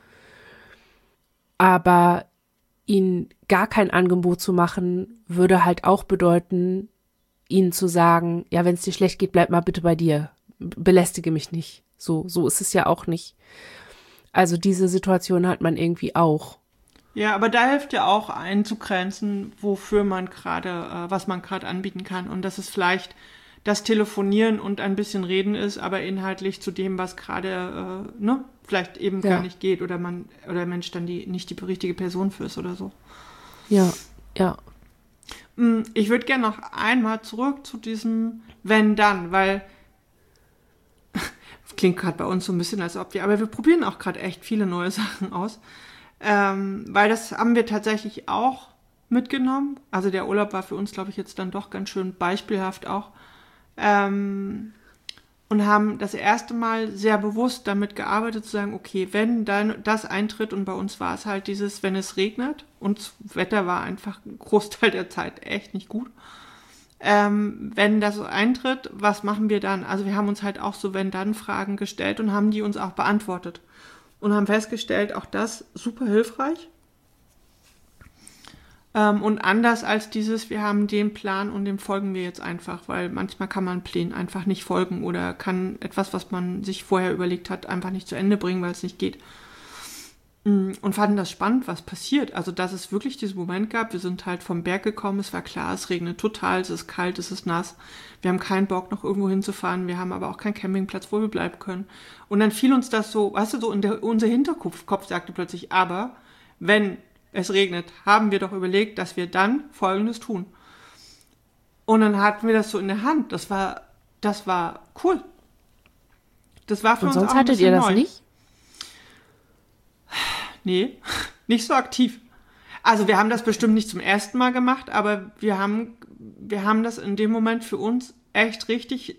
Aber ihnen gar kein Angebot zu machen, würde halt auch bedeuten, ihnen zu sagen, ja, wenn es dir schlecht geht, bleib mal bitte bei dir. Belästige mich nicht. So ist es ja auch nicht. Also diese Situation hat man irgendwie auch. Ja, aber da hilft ja auch einzugrenzen, wofür man gerade, was man gerade anbieten kann. Und dass es vielleicht das Telefonieren und ein bisschen Reden ist, aber inhaltlich zu dem, was gerade, vielleicht eben gar nicht geht oder der Mensch dann nicht die richtige Person für ist oder so. Ja. Ich würde gerne noch einmal zurück zu diesem Wenn-Dann, weil klingt gerade bei uns so ein bisschen, aber wir probieren auch gerade echt viele neue Sachen aus, weil das haben wir tatsächlich auch mitgenommen. Also der Urlaub war für uns, glaube ich, jetzt dann doch ganz schön beispielhaft auch. Und haben das erste Mal sehr bewusst damit gearbeitet, zu sagen, okay, wenn dann das eintritt, und bei uns war es halt dieses, wenn es regnet, und das Wetter war einfach einen Großteil der Zeit echt nicht gut. Wenn das so eintritt, was machen wir dann? Also wir haben uns halt auch so Wenn-Dann-Fragen gestellt und haben die uns auch beantwortet. Und haben festgestellt, auch das super hilfreich. Und anders als dieses, wir haben den Plan und dem folgen wir jetzt einfach, weil manchmal kann man Plänen einfach nicht folgen oder kann etwas, was man sich vorher überlegt hat, einfach nicht zu Ende bringen, weil es nicht geht. Und fanden das spannend, was passiert. Also, dass es wirklich diesen Moment gab, wir sind halt vom Berg gekommen, es war klar, es regnet total, es ist kalt, es ist nass. Wir haben keinen Bock, noch irgendwo hinzufahren, wir haben aber auch keinen Campingplatz, wo wir bleiben können. Und dann fiel uns das so, weißt du, so unser Hinterkopf sagte plötzlich, aber wenn es regnet, haben wir doch überlegt, dass wir dann Folgendes tun. Und dann hatten wir das so in der Hand. Das war cool. Das war für uns auch ein bisschen neu. Und sonst hattet ihr das nicht? Nee, nicht so aktiv. Also wir haben das bestimmt nicht zum ersten Mal gemacht, aber wir haben das in dem Moment für uns echt richtig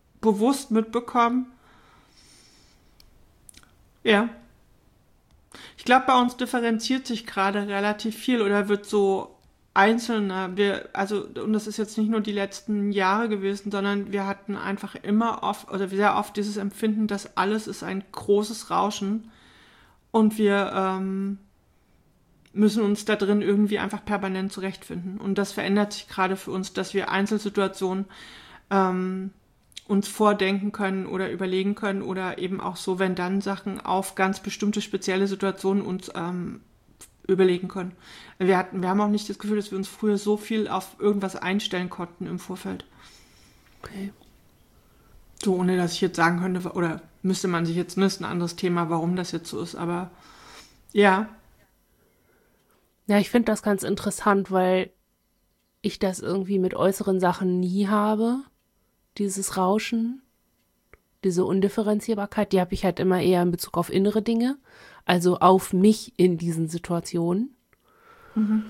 bewusst mitbekommen. Ja. Ich glaube, bei uns differenziert sich gerade relativ viel oder wird so einzelner. Und das ist jetzt nicht nur die letzten Jahre gewesen, sondern wir hatten einfach immer oft oder sehr oft dieses Empfinden, dass alles ist ein großes Rauschen und wir müssen uns da drin irgendwie einfach permanent zurechtfinden. Und das verändert sich gerade für uns, dass wir Einzelsituationen uns vordenken können oder überlegen können oder eben auch so, wenn dann Sachen auf ganz bestimmte spezielle Situationen uns überlegen können. Wir haben auch nicht das Gefühl, dass wir uns früher so viel auf irgendwas einstellen konnten im Vorfeld. Okay. So, ohne dass ich jetzt sagen könnte, oder müsste man sich jetzt, ist ein anderes Thema, warum das jetzt so ist, aber ja. Ja, ich finde das ganz interessant, weil ich das irgendwie mit äußeren Sachen nie habe. Dieses Rauschen, diese Undifferenzierbarkeit, die habe ich halt immer eher in Bezug auf innere Dinge, also auf mich in diesen Situationen. Mhm.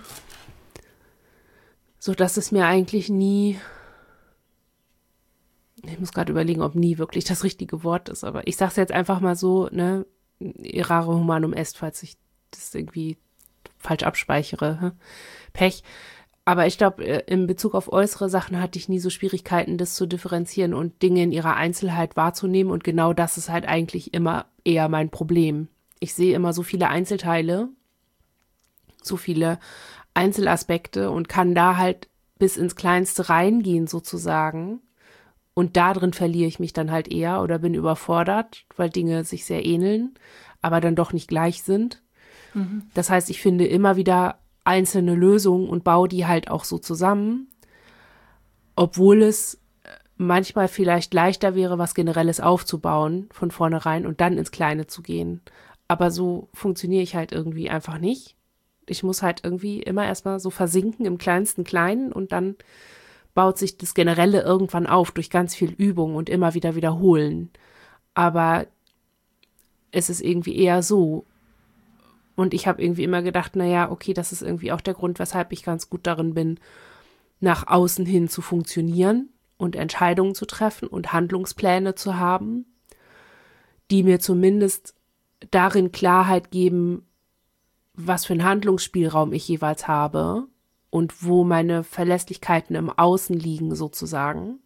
So dass es mir eigentlich nie, ich muss gerade überlegen, ob nie wirklich das richtige Wort ist, aber ich sage es jetzt einfach mal so, ne, errare humanum est, falls ich das irgendwie falsch abspeichere, Pech. Aber ich glaube, in Bezug auf äußere Sachen hatte ich nie so Schwierigkeiten, das zu differenzieren und Dinge in ihrer Einzelheit wahrzunehmen. Und genau das ist halt eigentlich immer eher mein Problem. Ich sehe immer so viele Einzelteile, so viele Einzelaspekte und kann da halt bis ins Kleinste reingehen sozusagen. Und da drin verliere ich mich dann halt eher oder bin überfordert, weil Dinge sich sehr ähneln, aber dann doch nicht gleich sind. Mhm. Das heißt, ich finde immer wieder einzelne Lösungen und baue die halt auch so zusammen, obwohl es manchmal vielleicht leichter wäre, was Generelles aufzubauen von vornherein und dann ins Kleine zu gehen. Aber so funktioniere ich halt irgendwie einfach nicht. Ich muss halt irgendwie immer erstmal so versinken im kleinsten Kleinen und dann baut sich das Generelle irgendwann auf durch ganz viel Übung und immer wieder wiederholen. Aber es ist irgendwie eher so. Und ich habe irgendwie immer gedacht, naja, okay, das ist irgendwie auch der Grund, weshalb ich ganz gut darin bin, nach außen hin zu funktionieren und Entscheidungen zu treffen und Handlungspläne zu haben, die mir zumindest darin Klarheit geben, was für einen Handlungsspielraum ich jeweils habe und wo meine Verlässlichkeiten im Außen liegen sozusagen.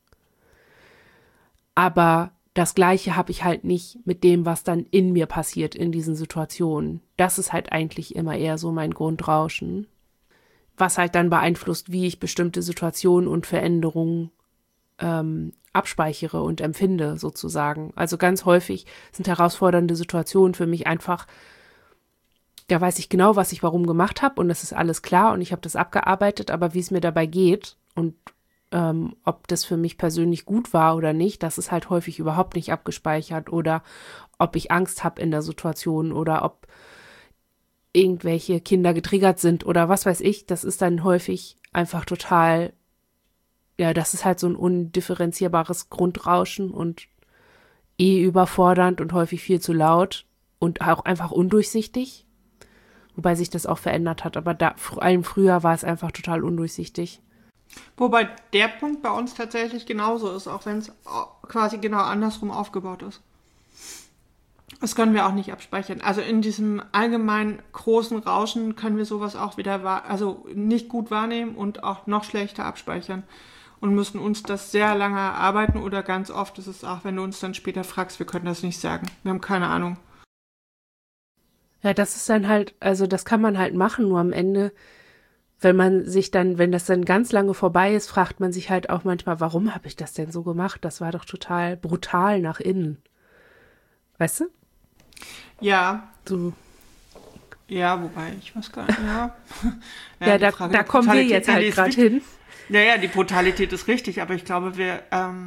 Aber das Gleiche habe ich halt nicht mit dem, was dann in mir passiert in diesen Situationen. Das ist halt eigentlich immer eher so mein Grundrauschen, was halt dann beeinflusst, wie ich bestimmte Situationen und Veränderungen abspeichere und empfinde sozusagen. Also ganz häufig sind herausfordernde Situationen für mich einfach, da weiß ich genau, was ich warum gemacht habe und es ist alles klar und ich habe das abgearbeitet, aber wie es mir dabei geht und ob das für mich persönlich gut war oder nicht, das ist halt häufig überhaupt nicht abgespeichert oder ob ich Angst habe in der Situation oder ob irgendwelche Kinder getriggert sind oder was weiß ich, das ist dann häufig einfach total, ja, das ist halt so ein undifferenzierbares Grundrauschen und überfordernd und häufig viel zu laut und auch einfach undurchsichtig, wobei sich das auch verändert hat, aber vor allem früher war es einfach total undurchsichtig. Wobei der Punkt bei uns tatsächlich genauso ist, auch wenn es quasi genau andersrum aufgebaut ist. Das können wir auch nicht abspeichern. Also in diesem allgemein großen Rauschen können wir sowas auch wieder nicht gut wahrnehmen und auch noch schlechter abspeichern. Und müssen uns das sehr lange erarbeiten oder ganz oft ist es auch, wenn du uns dann später fragst, wir können das nicht sagen. Wir haben keine Ahnung. Ja, das ist dann halt, also das kann man halt machen, nur am Ende, wenn das dann ganz lange vorbei ist, fragt man sich halt auch manchmal, warum habe ich das denn so gemacht? Das war doch total brutal nach innen. Weißt du? Ja. So. Ja, wobei, ich weiß gar nicht, ja. Ja, da kommen wir jetzt halt gerade hin. Naja, die Brutalität ist richtig, aber ich glaube, wir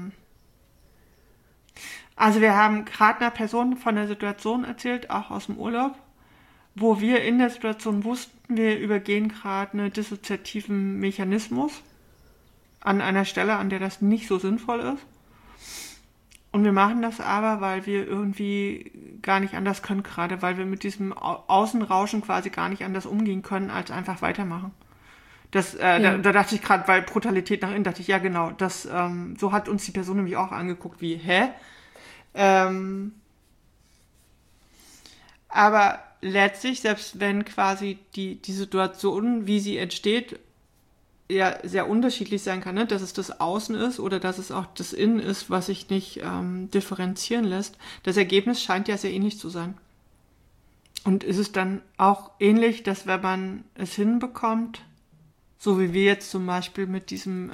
haben gerade einer Person von der Situation erzählt, auch aus dem Urlaub, wo wir in der Situation wussten, wir übergehen gerade einen dissoziativen Mechanismus an einer Stelle, an der das nicht so sinnvoll ist. Und wir machen das aber, weil wir irgendwie gar nicht anders können gerade, weil wir mit diesem Außenrauschen quasi gar nicht anders umgehen können, als einfach weitermachen. Da dachte ich gerade, weil Brutalität nach innen, dachte ich, ja genau, so hat uns die Person nämlich auch angeguckt wie, hä? Aber letztlich, selbst wenn quasi die Situation, wie sie entsteht, ja sehr unterschiedlich sein kann, ne? Dass es das Außen ist oder dass es auch das Innen ist, was sich nicht differenzieren lässt. Das Ergebnis scheint ja sehr ähnlich zu sein. Und ist es dann auch ähnlich, dass wenn man es hinbekommt, so wie wir jetzt zum Beispiel mit diesem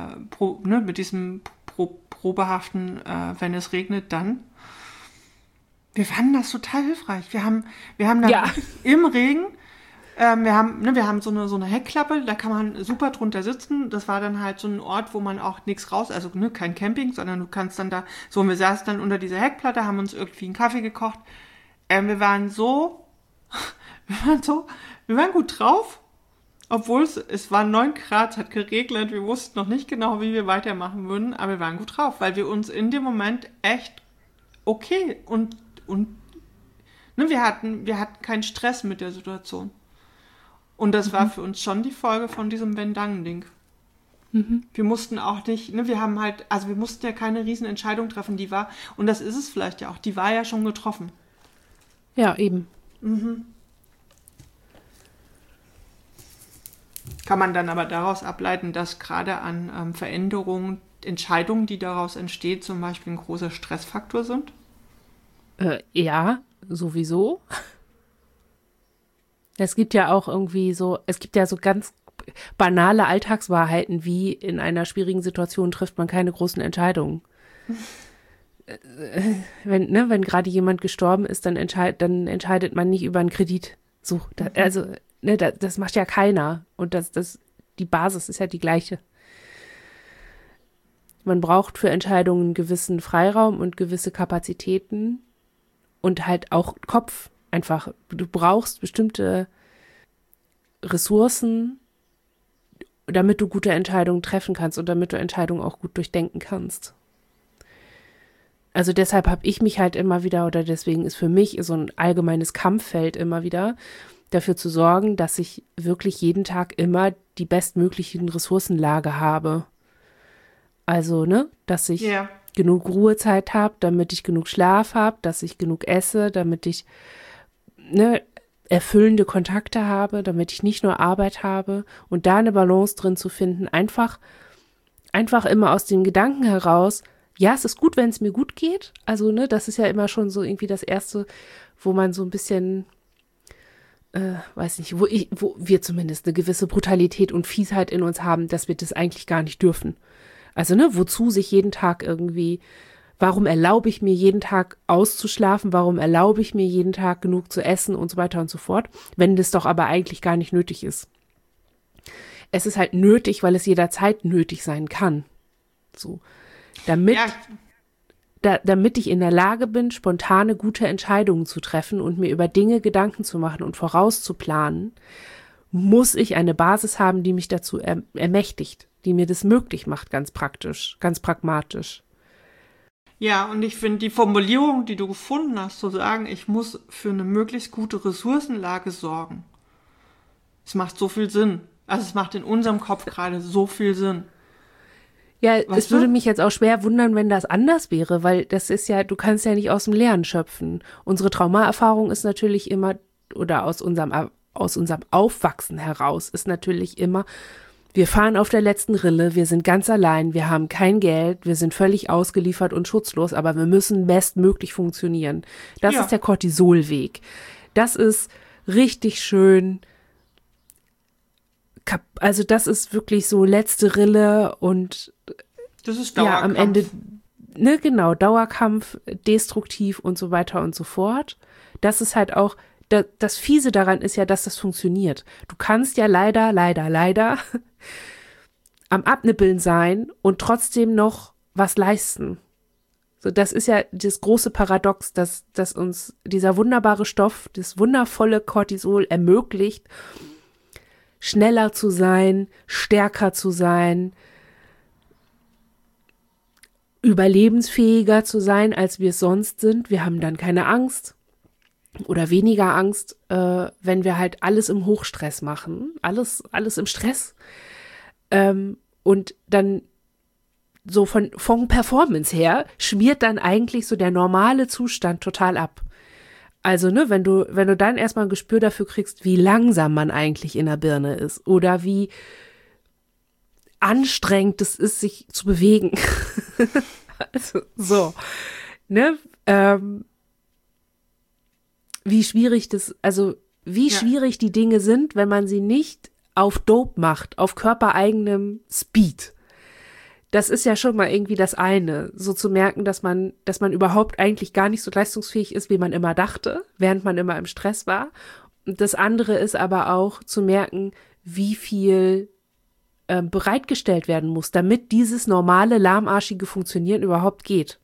probehaften, wenn es regnet, dann. Wir fanden das total hilfreich. Wir haben dann im Regen, wir haben so eine Heckklappe, da kann man super drunter sitzen. Das war dann halt so ein Ort, wo man auch nichts raus, also kein Camping, sondern du kannst dann da, so, und wir saßen dann unter dieser Heckplatte, haben uns irgendwie einen Kaffee gekocht. Wir waren gut drauf, obwohl es waren 9 Grad, es hat geregnet, wir wussten noch nicht genau, wie wir weitermachen würden, aber wir waren gut drauf, weil wir uns in dem Moment echt okay und ne, wir hatten keinen Stress mit der Situation. Und das war für uns schon die Folge von diesem Wenn-Dann-Ding. Wir mussten auch nicht, ne, wir mussten ja keine Riesenentscheidung treffen, und das ist es vielleicht ja auch, die war ja schon getroffen. Ja, eben. Kann man dann aber daraus ableiten, dass gerade an Veränderungen, Entscheidungen, die daraus entstehen, zum Beispiel ein großer Stressfaktor sind? Ja, sowieso. Es gibt ja auch irgendwie so ganz banale Alltagswahrheiten, wie in einer schwierigen Situation trifft man keine großen Entscheidungen. Wenn gerade jemand gestorben ist, dann entscheidet man nicht über einen Kredit. So, das macht ja keiner. Und die Basis ist ja die gleiche. Man braucht für Entscheidungen einen gewissen Freiraum und gewisse Kapazitäten und halt auch Kopf. Einfach, du brauchst bestimmte Ressourcen, damit du gute Entscheidungen treffen kannst und damit du Entscheidungen auch gut durchdenken kannst. Also deshalb habe ich mich halt immer wieder, oder deswegen ist für mich so ein allgemeines Kampffeld immer wieder, dafür zu sorgen, dass ich wirklich jeden Tag immer die bestmöglichen Ressourcenlage habe. Also, dass ich genug Ruhezeit habe, damit ich genug Schlaf habe, dass ich genug esse, damit ich erfüllende Kontakte habe, damit ich nicht nur Arbeit habe und da eine Balance drin zu finden, einfach immer aus dem Gedanken heraus, ja, es ist gut, wenn es mir gut geht, also das ist ja immer schon so irgendwie das Erste, wo man so ein bisschen, weiß nicht, wo wir zumindest eine gewisse Brutalität und Fiesheit in uns haben, dass wir das eigentlich gar nicht dürfen. Also wozu sich jeden Tag irgendwie, warum erlaube ich mir jeden Tag auszuschlafen, warum erlaube ich mir jeden Tag genug zu essen und so weiter und so fort, wenn das doch aber eigentlich gar nicht nötig ist. Es ist halt nötig, weil es jederzeit nötig sein kann. So, damit ich in der Lage bin, spontane, gute Entscheidungen zu treffen und mir über Dinge Gedanken zu machen und vorauszuplanen, muss ich eine Basis haben, die mich dazu ermächtigt, die mir das möglich macht, ganz praktisch, ganz pragmatisch. Ja, und ich finde die Formulierung, die du gefunden hast, zu sagen, ich muss für eine möglichst gute Ressourcenlage sorgen, es macht so viel Sinn. Also es macht in unserem Kopf gerade so viel Sinn. Ja, es würde mich jetzt auch schwer wundern, wenn das anders wäre, weil das ist ja, du kannst ja nicht aus dem Leeren schöpfen. Unsere Traumaerfahrung ist natürlich immer, oder aus unserem Aufwachsen heraus ist natürlich immer, wir fahren auf der letzten Rille, wir sind ganz allein, wir haben kein Geld, wir sind völlig ausgeliefert und schutzlos, aber wir müssen bestmöglich funktionieren. Das ist der Cortisolweg. Das ist richtig schön. Also das ist wirklich so letzte Rille und das ist Dauerkampf. Ja, am Ende, genau, Dauerkampf, destruktiv und so weiter und so fort. Das ist halt auch, das Fiese daran ist ja, dass das funktioniert. Du kannst ja leider am Abnippeln sein und trotzdem noch was leisten. So, das ist ja das große Paradox, dass uns dieser wunderbare Stoff, das wundervolle Cortisol ermöglicht, schneller zu sein, stärker zu sein, überlebensfähiger zu sein, als wir es sonst sind. Wir haben dann keine Angst oder weniger Angst, wenn wir halt alles im Hochstress machen, alles im Stress. Und dann so von Performance her schmiert dann eigentlich so der normale Zustand total ab. Also, ne, wenn du dann erstmal ein Gespür dafür kriegst, wie langsam man eigentlich in der Birne ist oder wie anstrengend es ist, sich zu bewegen. Also, so, ne, wie schwierig schwierig die Dinge sind, wenn man sie nicht auf Dope macht, auf körpereigenem Speed. Das ist ja schon mal irgendwie das eine, so zu merken, dass man überhaupt eigentlich gar nicht so leistungsfähig ist, wie man immer dachte, während man immer im Stress war. Und das andere ist aber auch zu merken, wie viel bereitgestellt werden muss, damit dieses normale, lahmarschige Funktionieren überhaupt geht.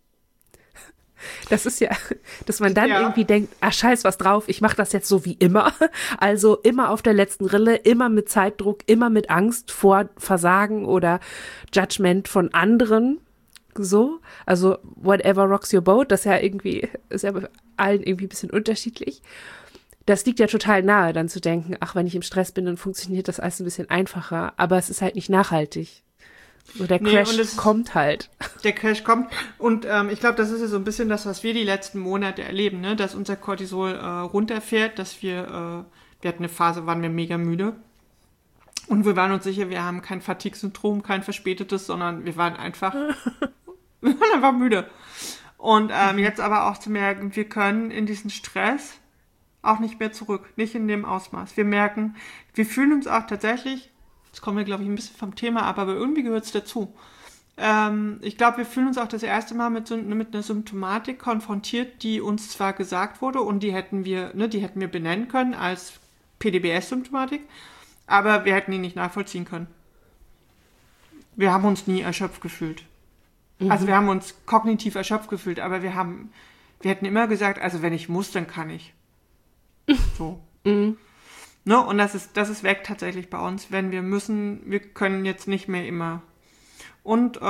Das ist ja, dass man dann irgendwie denkt, scheiß was drauf, ich mache das jetzt so wie immer. Also immer auf der letzten Rille, immer mit Zeitdruck, immer mit Angst vor Versagen oder Judgment von anderen. So, also whatever rocks your boat, das ist ja bei allen irgendwie ein bisschen unterschiedlich. Das liegt ja total nahe, dann zu denken, wenn ich im Stress bin, dann funktioniert das alles ein bisschen einfacher. Aber es ist halt nicht nachhaltig. So, der Crash kommt halt. Der Crash kommt. Und ich glaube, das ist ja so ein bisschen das, was wir die letzten Monate erleben, ne? Dass unser Cortisol runterfährt, dass wir hatten eine Phase, waren wir mega müde. Und wir waren uns sicher, wir haben kein Fatigue-Syndrom, kein verspätetes, sondern wir waren einfach müde. Und jetzt aber auch zu merken, wir können in diesen Stress auch nicht mehr zurück, nicht in dem Ausmaß. Wir merken, wir fühlen uns auch tatsächlich, jetzt kommen wir, glaube ich, ein bisschen vom Thema ab, aber irgendwie gehört es dazu. Ich glaube, wir fühlen uns auch das erste Mal mit einer Symptomatik konfrontiert, die uns zwar gesagt wurde und die hätten wir benennen können als PDBS-Symptomatik, aber wir hätten die nicht nachvollziehen können. Wir haben uns nie erschöpft gefühlt. Also wir haben uns kognitiv erschöpft gefühlt, aber wir hätten immer gesagt, also wenn ich muss, dann kann ich. So. Ne? Und das ist weg tatsächlich bei uns, wenn wir müssen, wir können jetzt nicht mehr immer. Und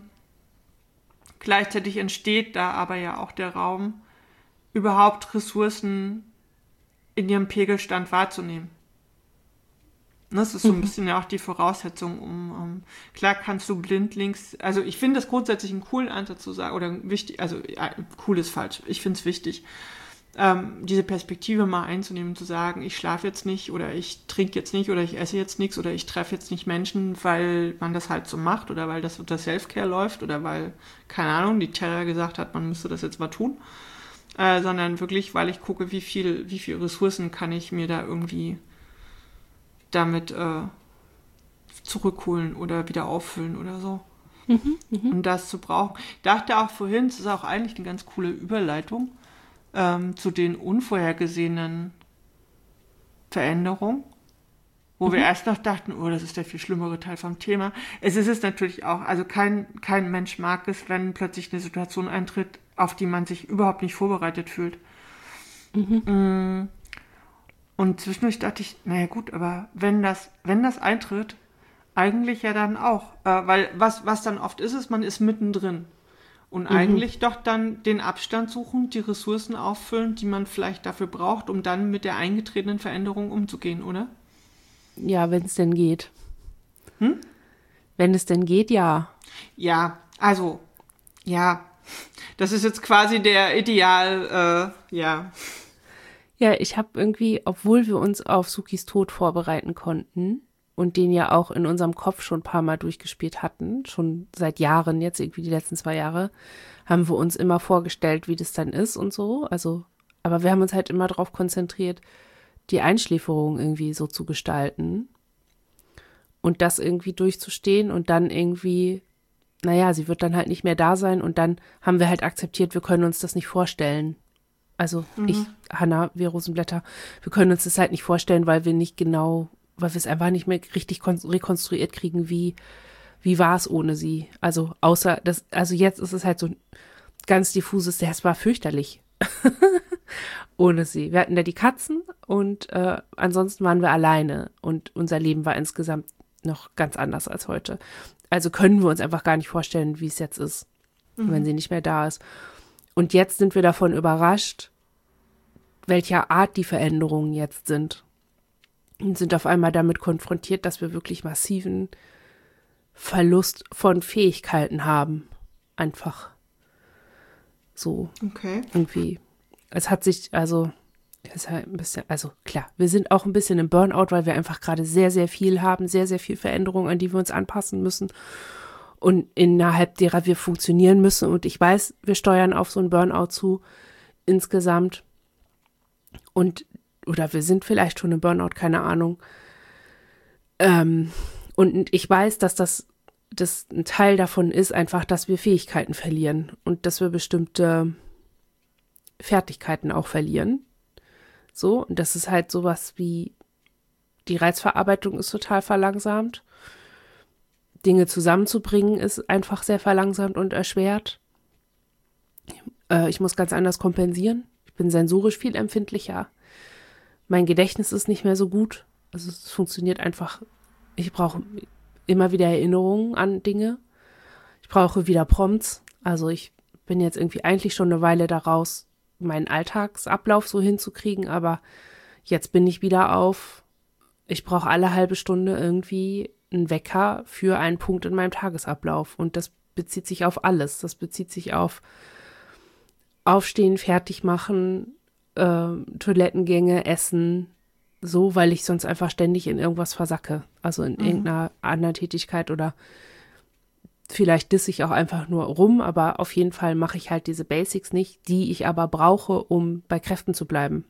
gleichzeitig entsteht da aber ja auch der Raum, überhaupt Ressourcen in ihrem Pegelstand wahrzunehmen. Das ist so ein bisschen ja auch die Voraussetzung, klar kannst du blindlings, also ich finde das grundsätzlich einen coolen Ansatz zu sagen, oder wichtig, also cool ist falsch, ich finde es wichtig, diese Perspektive mal einzunehmen, zu sagen, ich schlafe jetzt nicht oder ich trinke jetzt nicht oder ich esse jetzt nichts oder ich treffe jetzt nicht Menschen, weil man das halt so macht oder weil das unter Self-Care läuft oder weil, keine Ahnung, die Terra gesagt hat, man müsste das jetzt mal tun, sondern wirklich, weil ich gucke, wie viel Ressourcen kann ich mir da irgendwie damit zurückholen oder wieder auffüllen oder so. Und das zu brauchen. Ich dachte auch vorhin, es ist auch eigentlich eine ganz coole Überleitung zu den unvorhergesehenen Veränderungen, wo wir erst noch dachten, das ist der viel schlimmere Teil vom Thema. Es ist es natürlich auch, also kein Mensch mag es, wenn plötzlich eine Situation eintritt, auf die man sich überhaupt nicht vorbereitet fühlt. Und zwischendurch dachte ich, naja gut, aber wenn das eintritt, eigentlich ja dann auch, weil was dann oft ist, man ist mittendrin. Und eigentlich doch dann den Abstand suchen, die Ressourcen auffüllen, die man vielleicht dafür braucht, um dann mit der eingetretenen Veränderung umzugehen, oder? Ja, wenn es denn geht. Wenn es denn geht, ja. Ja, also, ja. Das ist jetzt quasi der Ideal, ja. Ja, ich habe irgendwie, obwohl wir uns auf Sukis Tod vorbereiten konnten und den ja auch in unserem Kopf schon ein paar Mal durchgespielt hatten, schon seit Jahren, jetzt irgendwie die letzten 2 Jahre, haben wir uns immer vorgestellt, wie das dann ist und so. Also, aber wir haben uns halt immer darauf konzentriert, die Einschläferung irgendwie so zu gestalten und das irgendwie durchzustehen und dann irgendwie, naja, sie wird dann halt nicht mehr da sein und dann haben wir halt akzeptiert, wir können uns das nicht vorstellen. Also Hanna, wir Rosenblätter, wir können uns das halt nicht vorstellen, weil wir es einfach nicht mehr richtig rekonstruiert kriegen, wie war es ohne sie. Also jetzt ist es halt so ein ganz diffuses, das war fürchterlich ohne sie. Wir hatten da die Katzen und ansonsten waren wir alleine und unser Leben war insgesamt noch ganz anders als heute. Also können wir uns einfach gar nicht vorstellen, wie es jetzt ist, wenn sie nicht mehr da ist. Und jetzt sind wir davon überrascht, welcher Art die Veränderungen jetzt sind. Und sind auf einmal damit konfrontiert, dass wir wirklich massiven Verlust von Fähigkeiten haben. Einfach so. Okay. Irgendwie. Es hat sich, also ist halt ein bisschen, also klar, wir sind auch ein bisschen im Burnout, weil wir einfach gerade sehr, sehr viel haben, sehr, sehr viel Veränderung, an die wir uns anpassen müssen und innerhalb derer wir funktionieren müssen. Und ich weiß, wir steuern auf so einen Burnout zu insgesamt. Oder wir sind vielleicht schon im Burnout, keine Ahnung. Und ich weiß, dass das ein Teil davon ist, einfach, dass wir Fähigkeiten verlieren und dass wir bestimmte Fertigkeiten auch verlieren. So, und das ist halt sowas wie, die Reizverarbeitung ist total verlangsamt. Dinge zusammenzubringen ist einfach sehr verlangsamt und erschwert. Ich muss ganz anders kompensieren. Ich bin sensorisch viel empfindlicher. Mein Gedächtnis ist nicht mehr so gut. Also es funktioniert einfach. Ich brauche immer wieder Erinnerungen an Dinge. Ich brauche wieder Prompts. Also ich bin jetzt irgendwie eigentlich schon eine Weile daraus, meinen Alltagsablauf so hinzukriegen, aber jetzt bin ich wieder auf, ich brauche alle halbe Stunde irgendwie einen Wecker für einen Punkt in meinem Tagesablauf. Und das bezieht sich auf alles. Das bezieht sich auf Aufstehen, fertig machen, Toilettengänge, Essen, so, weil ich sonst einfach ständig in irgendwas versacke. Also in irgendeiner anderen Tätigkeit oder vielleicht disse ich auch einfach nur rum, aber auf jeden Fall mache ich halt diese Basics nicht, die ich aber brauche, um bei Kräften zu bleiben.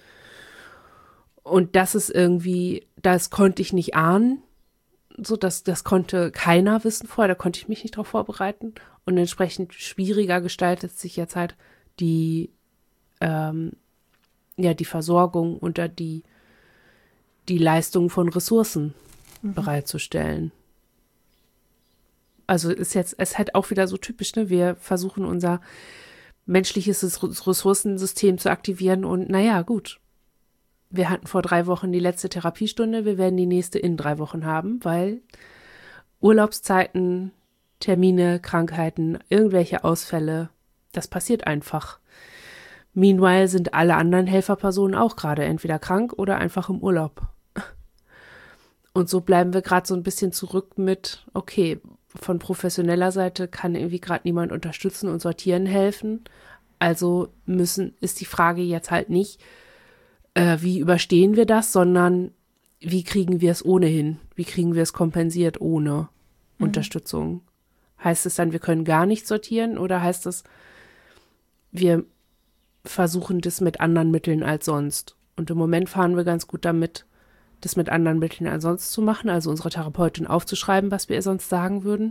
Und das ist irgendwie, das konnte ich nicht ahnen. So, das konnte keiner wissen vorher, da konnte ich mich nicht darauf vorbereiten. Und entsprechend schwieriger gestaltet sich jetzt halt die Versorgung und die Leistung von Ressourcen bereitzustellen. Also ist halt auch wieder so typisch, ne? Wir versuchen unser menschliches Ressourcensystem zu aktivieren und naja, gut. Wir hatten vor 3 Wochen die letzte Therapiestunde, wir werden die nächste in 3 Wochen haben, weil Urlaubszeiten, Termine, Krankheiten, irgendwelche Ausfälle, das passiert einfach. Meanwhile sind alle anderen Helferpersonen auch gerade entweder krank oder einfach im Urlaub. Und so bleiben wir gerade so ein bisschen zurück mit, okay, von professioneller Seite kann irgendwie gerade niemand unterstützen und sortieren helfen. Also ist die Frage jetzt halt nicht, wie überstehen wir das, sondern wie kriegen wir es ohnehin? Wie kriegen wir es kompensiert ohne Unterstützung? Heißt es dann, wir können gar nicht sortieren oder heißt es, wir versuchen das mit anderen Mitteln als sonst? Und im Moment fahren wir ganz gut damit, das mit anderen Mitteln als sonst zu machen, also unsere Therapeutin aufzuschreiben, was wir ihr sonst sagen würden.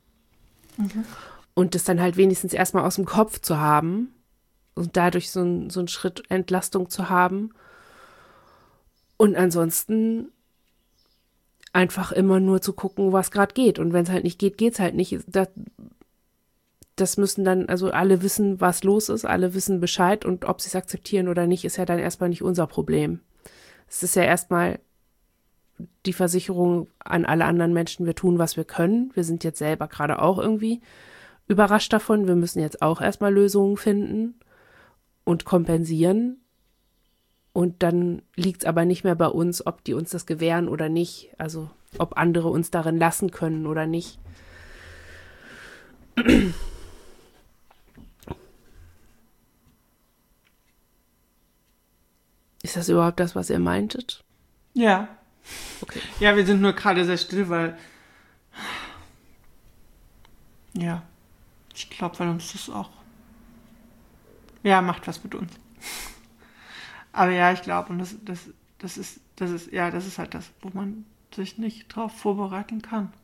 Und das dann halt wenigstens erstmal aus dem Kopf zu haben und dadurch so einen Schritt Entlastung zu haben. Und ansonsten einfach immer nur zu gucken, was gerade geht. Und wenn es halt nicht geht, geht es halt nicht. Das müssen dann, also alle wissen, was los ist, alle wissen Bescheid und ob sie es akzeptieren oder nicht, ist ja dann erstmal nicht unser Problem. Es ist ja erstmal die Versicherung an alle anderen Menschen, wir tun, was wir können. Wir sind jetzt selber gerade auch irgendwie überrascht davon. Wir müssen jetzt auch erstmal Lösungen finden und kompensieren. Und dann liegt es aber nicht mehr bei uns, ob die uns das gewähren oder nicht. Also ob andere uns darin lassen können oder nicht. Ist das überhaupt das, was ihr meintet? Ja. Okay. Ja, wir sind nur gerade sehr still, weil ja, ich glaube, weil uns das auch macht was mit uns. Aber ja, ich glaube, und das ist halt das, wo man sich nicht drauf vorbereiten kann.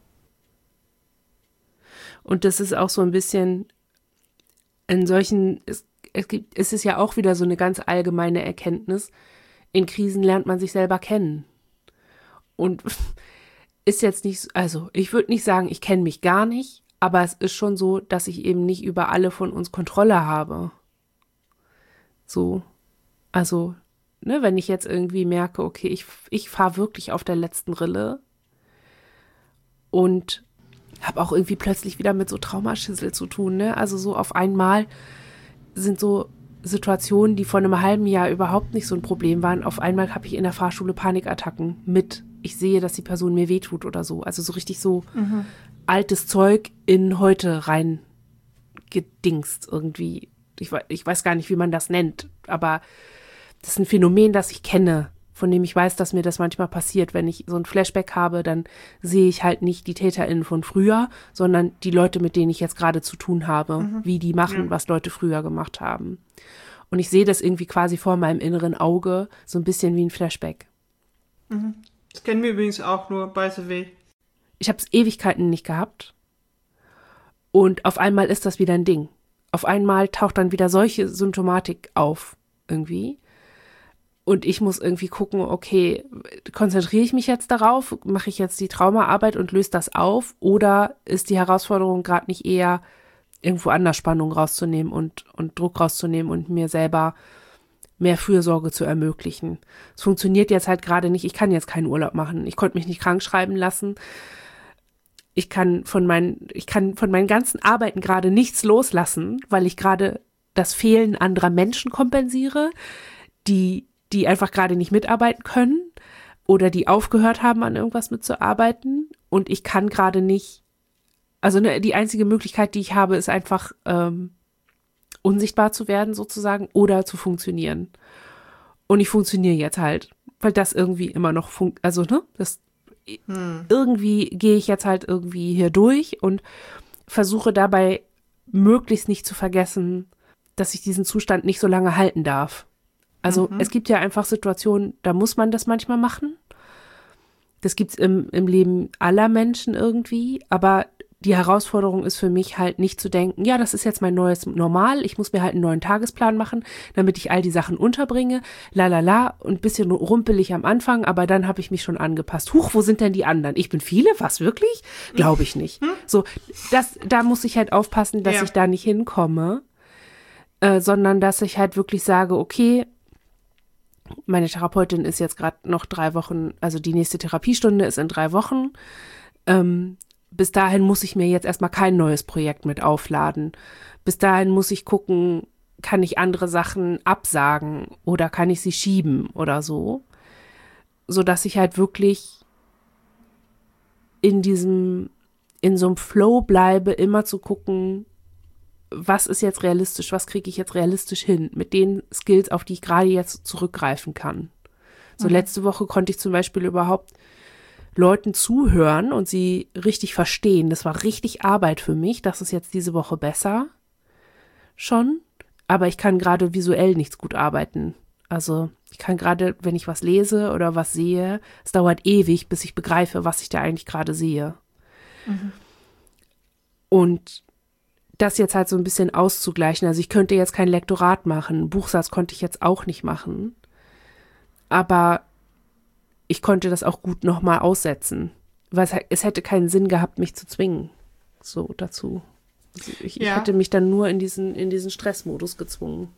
Und das ist auch so ein bisschen in solchen, es ist ja auch wieder so eine ganz allgemeine Erkenntnis, in Krisen lernt man sich selber kennen. Und ist jetzt nicht, also ich würde nicht sagen, ich kenne mich gar nicht, aber es ist schon so, dass ich eben nicht über alle von uns Kontrolle habe. So, also, ne, wenn ich jetzt irgendwie merke, okay, ich fahre wirklich auf der letzten Rille und habe auch irgendwie plötzlich wieder mit so Traumaschüssel zu tun, ne, also so auf einmal sind so Situationen, die vor einem halben Jahr überhaupt nicht so ein Problem waren, auf einmal habe ich in der Fahrschule Panikattacken ich sehe, dass die Person mir wehtut oder so, also so richtig so altes Zeug in heute rein gedingst irgendwie. Ich weiß gar nicht, wie man das nennt, aber das ist ein Phänomen, das ich kenne, von dem ich weiß, dass mir das manchmal passiert. Wenn ich so ein Flashback habe, dann sehe ich halt nicht die TäterInnen von früher, sondern die Leute, mit denen ich jetzt gerade zu tun habe, wie die machen, was Leute früher gemacht haben. Und ich sehe das irgendwie quasi vor meinem inneren Auge, so ein bisschen wie ein Flashback. Das kennen wir übrigens auch nur, by the way. Ich habe es Ewigkeiten nicht gehabt. Und auf einmal ist das wieder ein Ding. Auf einmal taucht dann wieder solche Symptomatik auf, irgendwie. Und ich muss irgendwie gucken, okay, konzentriere ich mich jetzt darauf? Mache ich jetzt die Traumaarbeit und löse das auf? Oder ist die Herausforderung gerade nicht eher, irgendwo anders Spannung rauszunehmen und Druck rauszunehmen und mir selber mehr Fürsorge zu ermöglichen? Es funktioniert jetzt halt gerade nicht. Ich kann jetzt keinen Urlaub machen. Ich konnte mich nicht krank schreiben lassen. Ich kann von meinen ganzen Arbeiten gerade nichts loslassen, weil ich gerade das Fehlen anderer Menschen kompensiere, die einfach gerade nicht mitarbeiten können oder die aufgehört haben, an irgendwas mitzuarbeiten. Und ich kann gerade nicht, also die einzige Möglichkeit, die ich habe, ist einfach unsichtbar zu werden sozusagen oder zu funktionieren. Und ich funktioniere jetzt halt, weil das irgendwie immer noch irgendwie gehe ich jetzt halt irgendwie hier durch und versuche dabei möglichst nicht zu vergessen, dass ich diesen Zustand nicht so lange halten darf. Also es gibt ja einfach Situationen, da muss man das manchmal machen. Das gibt's im Leben aller Menschen irgendwie, aber die Herausforderung ist für mich halt nicht zu denken, ja, das ist jetzt mein neues Normal, ich muss mir halt einen neuen Tagesplan machen, damit ich all die Sachen unterbringe, und ein bisschen rumpelig am Anfang, aber dann habe ich mich schon angepasst. Huch, wo sind denn die anderen? Ich bin viele? Was, wirklich? Glaube ich nicht. So, da muss ich halt aufpassen, dass ich da nicht hinkomme, sondern dass ich halt wirklich sage, okay, meine Therapeutin ist jetzt gerade noch 3 Wochen, also die nächste Therapiestunde ist in 3 Wochen, bis dahin muss ich mir jetzt erstmal kein neues Projekt mit aufladen. Bis dahin muss ich gucken, kann ich andere Sachen absagen oder kann ich sie schieben oder so. Sodass ich halt wirklich in so einem Flow bleibe, immer zu gucken, was ist jetzt realistisch, was kriege ich jetzt realistisch hin mit den Skills, auf die ich gerade jetzt zurückgreifen kann. So letzte Woche konnte ich zum Beispiel überhaupt Leuten zuhören und sie richtig verstehen. Das war richtig Arbeit für mich. Das ist jetzt diese Woche besser schon. Aber ich kann gerade visuell nichts gut arbeiten. Also ich kann gerade, wenn ich was lese oder was sehe, es dauert ewig, bis ich begreife, was ich da eigentlich gerade sehe. Und das jetzt halt so ein bisschen auszugleichen. Also ich könnte jetzt kein Lektorat machen. Buchsatz konnte ich jetzt auch nicht machen. Aber ich konnte das auch gut nochmal aussetzen, weil es hätte keinen Sinn gehabt, mich zu zwingen, so dazu. Also ich hätte mich dann nur in diesen Stressmodus gezwungen.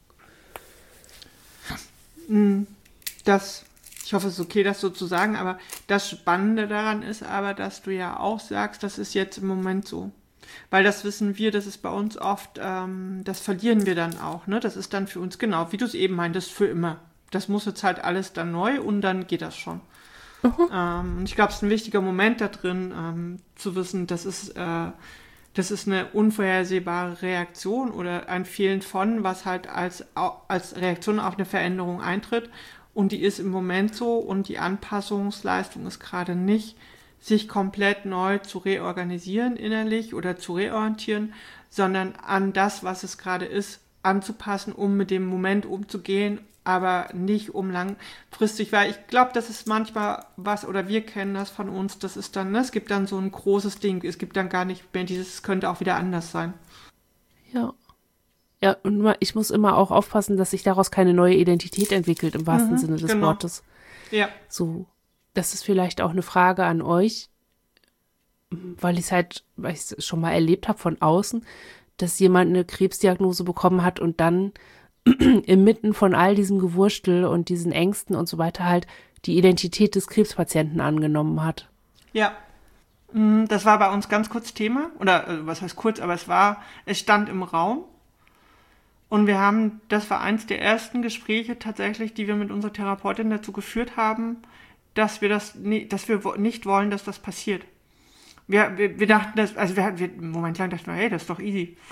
Ich hoffe, es ist okay, das so zu sagen, aber das Spannende daran ist aber, dass du ja auch sagst, das ist jetzt im Moment so. Weil das wissen wir, das ist bei uns oft, das verlieren wir dann auch, ne? Das ist dann für uns, genau, wie du es eben meintest, für immer. Das muss jetzt halt alles dann neu und dann geht das schon. Und ich glaube, es ist ein wichtiger Moment da drin, zu wissen, das ist eine unvorhersehbare Reaktion oder ein Fehlen von, was halt als Reaktion auf eine Veränderung eintritt. Und die ist im Moment so und die Anpassungsleistung ist gerade nicht, sich komplett neu zu reorganisieren innerlich oder zu reorientieren, sondern an das, was es gerade ist, anzupassen, um mit dem Moment umzugehen, aber nicht um langfristig, weil ich glaube, das ist manchmal was, oder wir kennen das von uns, das ist dann, ne, es gibt dann so ein großes Ding, es gibt dann gar nicht mehr es könnte auch wieder anders sein. Ja. Ja, und ich muss immer auch aufpassen, dass sich daraus keine neue Identität entwickelt, im wahrsten Sinne des Wortes. Ja. So, das ist vielleicht auch eine Frage an euch, weil ich es schon mal erlebt habe von außen, dass jemand eine Krebsdiagnose bekommen hat und dann inmitten von all diesem Gewurstel und diesen Ängsten und so weiter halt die Identität des Krebspatienten angenommen hat. Ja, das war bei uns ganz kurz Thema, oder was heißt kurz, aber es stand im Raum und das war eins der ersten Gespräche tatsächlich, die wir mit unserer Therapeutin dazu geführt haben, dass wir nicht wollen, dass das passiert. Wir dachten, einen Moment lang dachten wir, hey, das ist doch easy.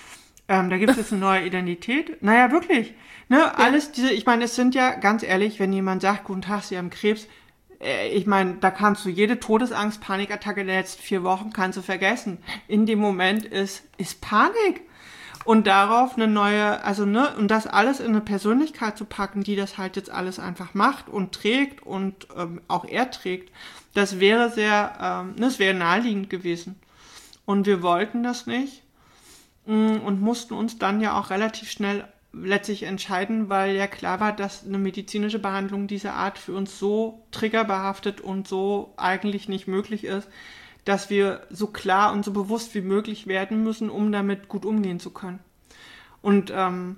Da gibt es jetzt eine neue Identität. Naja, wirklich. Ne, alles diese, ich meine, es sind ja, ganz ehrlich, wenn jemand sagt, guten Tag, Sie haben Krebs, ich meine, da kannst du jede Todesangst, Panikattacke der letzten 4 Wochen kannst du vergessen. In dem Moment ist Panik. Und darauf eine neue, also ne, und das alles in eine Persönlichkeit zu packen, die das halt jetzt alles einfach macht und trägt und auch er trägt, das wäre das wäre naheliegend gewesen. Und wir wollten das nicht und mussten uns dann ja auch relativ schnell letztlich entscheiden, weil ja klar war, dass eine medizinische Behandlung dieser Art für uns so triggerbehaftet und so eigentlich nicht möglich ist, dass wir so klar und so bewusst wie möglich werden müssen, um damit gut umgehen zu können. Und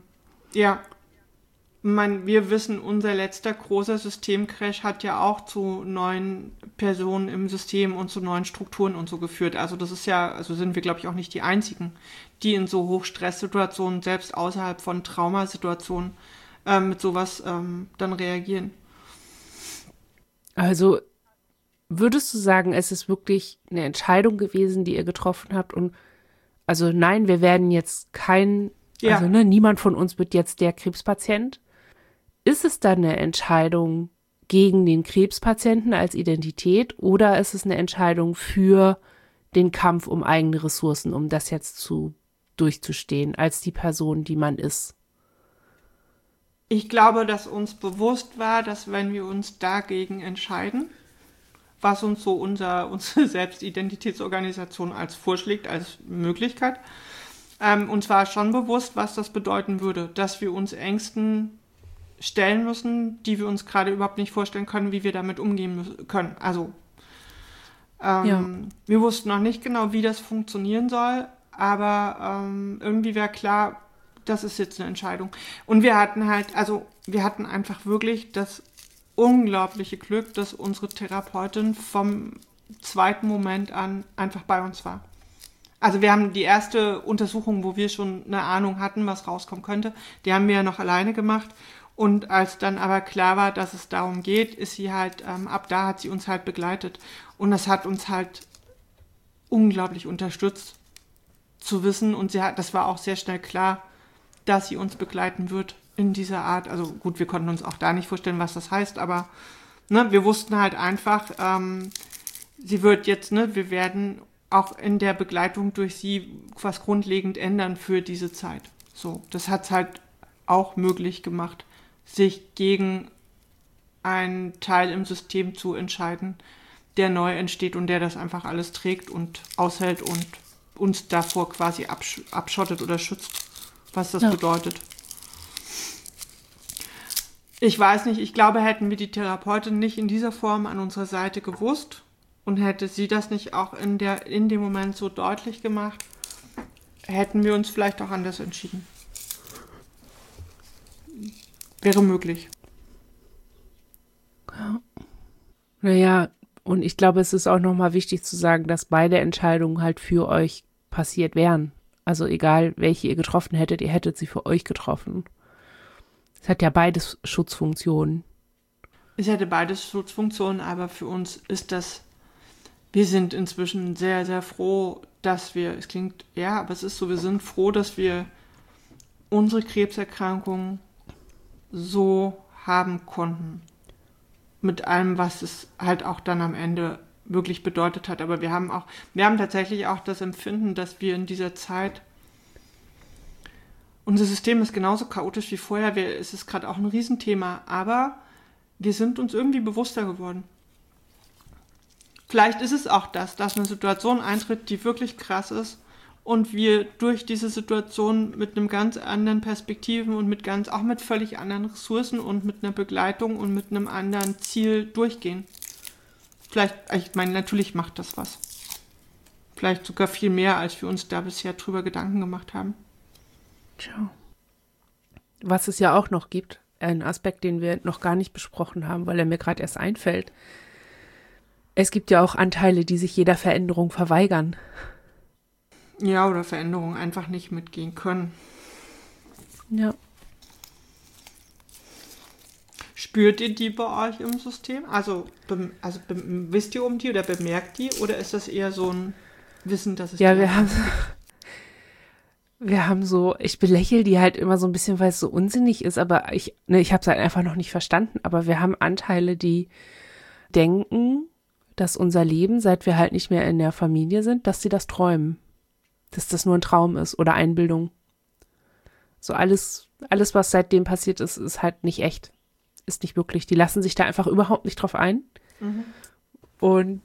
wir wissen, unser letzter großer Systemcrash hat ja auch zu neuen Personen im System und zu neuen Strukturen und so geführt. Also das ist ja, also sind wir, glaube ich, auch nicht die Einzigen, die in so Hochstresssituationen, selbst außerhalb von Traumasituationen, mit sowas dann reagieren. Also würdest du sagen, es ist wirklich eine Entscheidung gewesen, die ihr getroffen habt? Und also nein, wir werden jetzt niemand von uns wird jetzt der Krebspatient. Ist es dann eine Entscheidung gegen den Krebspatienten als Identität oder ist es eine Entscheidung für den Kampf um eigene Ressourcen, um das jetzt durchzustehen, als die Person, die man ist? Ich glaube, dass uns bewusst war, dass wenn wir uns dagegen entscheiden, was uns so unsere Selbstidentitätsorganisation als vorschlägt, als Möglichkeit, uns war schon bewusst, was das bedeuten würde, dass wir uns Ängsten stellen müssen, die wir uns gerade überhaupt nicht vorstellen können, wie wir damit umgehen können. Also wir wussten noch nicht genau, wie das funktionieren soll, aber irgendwie war klar, das ist jetzt eine Entscheidung. Und wir hatten einfach wirklich das unglaubliche Glück, dass unsere Therapeutin vom zweiten Moment an einfach bei uns war. Also wir haben die erste Untersuchung, wo wir schon eine Ahnung hatten, was rauskommen könnte, die haben wir ja noch alleine gemacht. Und als dann aber klar war, dass es darum geht, ist sie halt, ab da hat sie uns halt begleitet. Und das hat uns halt unglaublich unterstützt zu wissen. Und das war auch sehr schnell klar, dass sie uns begleiten wird in dieser Art. Also gut, wir konnten uns auch da nicht vorstellen, was das heißt, aber wir wussten halt einfach, sie wird jetzt, wir werden auch in der Begleitung durch sie was grundlegend ändern für diese Zeit. So, das hat es halt auch möglich gemacht, sich gegen einen Teil im System zu entscheiden, der neu entsteht und der das einfach alles trägt und aushält und uns davor quasi abschottet oder schützt, was das bedeutet. Ich weiß nicht, ich glaube, hätten wir die Therapeutin nicht in dieser Form an unserer Seite gewusst und hätte sie das nicht auch in dem Moment so deutlich gemacht, hätten wir uns vielleicht auch anders entschieden. Wäre möglich. Ja. Naja, und ich glaube, es ist auch nochmal wichtig zu sagen, dass beide Entscheidungen halt für euch passiert wären. Also egal, welche ihr getroffen hättet, ihr hättet sie für euch getroffen. Es hat ja beides Schutzfunktionen. Es hätte beides Schutzfunktionen, aber für uns ist wir sind inzwischen sehr, sehr froh, dass es klingt, ja, aber es ist so, wir sind froh, dass wir unsere Krebserkrankung so haben konnten. Mit allem, was es halt auch dann am Ende wirklich bedeutet hat. Aber wir haben tatsächlich auch das Empfinden, dass wir in dieser Zeit, unser System ist genauso chaotisch wie vorher, es ist gerade auch ein Riesenthema, aber wir sind uns irgendwie bewusster geworden. Vielleicht ist es auch dass eine Situation eintritt, die wirklich krass ist und wir durch diese Situation mit einem ganz anderen Perspektiven und auch mit völlig anderen Ressourcen und mit einer Begleitung und mit einem anderen Ziel durchgehen. Vielleicht, ich meine, natürlich macht das was. Vielleicht sogar viel mehr, als wir uns da bisher drüber Gedanken gemacht haben. Tja. Was es ja auch noch gibt, ein Aspekt, den wir noch gar nicht besprochen haben, weil er mir gerade erst einfällt. Es gibt ja auch Anteile, die sich jeder Veränderung verweigern. Ja, oder Veränderungen einfach nicht mitgehen können. Ja. Spürt ihr die bei euch im System? Also wisst ihr um die oder bemerkt die? Oder ist das eher so ein Wissen, dass es ja, die wir haben Wir haben so, ich belächle die halt immer so ein bisschen, weil es so unsinnig ist, aber ich habe es halt einfach noch nicht verstanden, aber wir haben Anteile, die denken, dass unser Leben, seit wir halt nicht mehr in der Familie sind, dass sie das träumen. Dass das nur ein Traum ist oder Einbildung. So alles, was seitdem passiert ist, ist halt nicht echt. Ist nicht wirklich. Die lassen sich da einfach überhaupt nicht drauf ein. Mhm. Und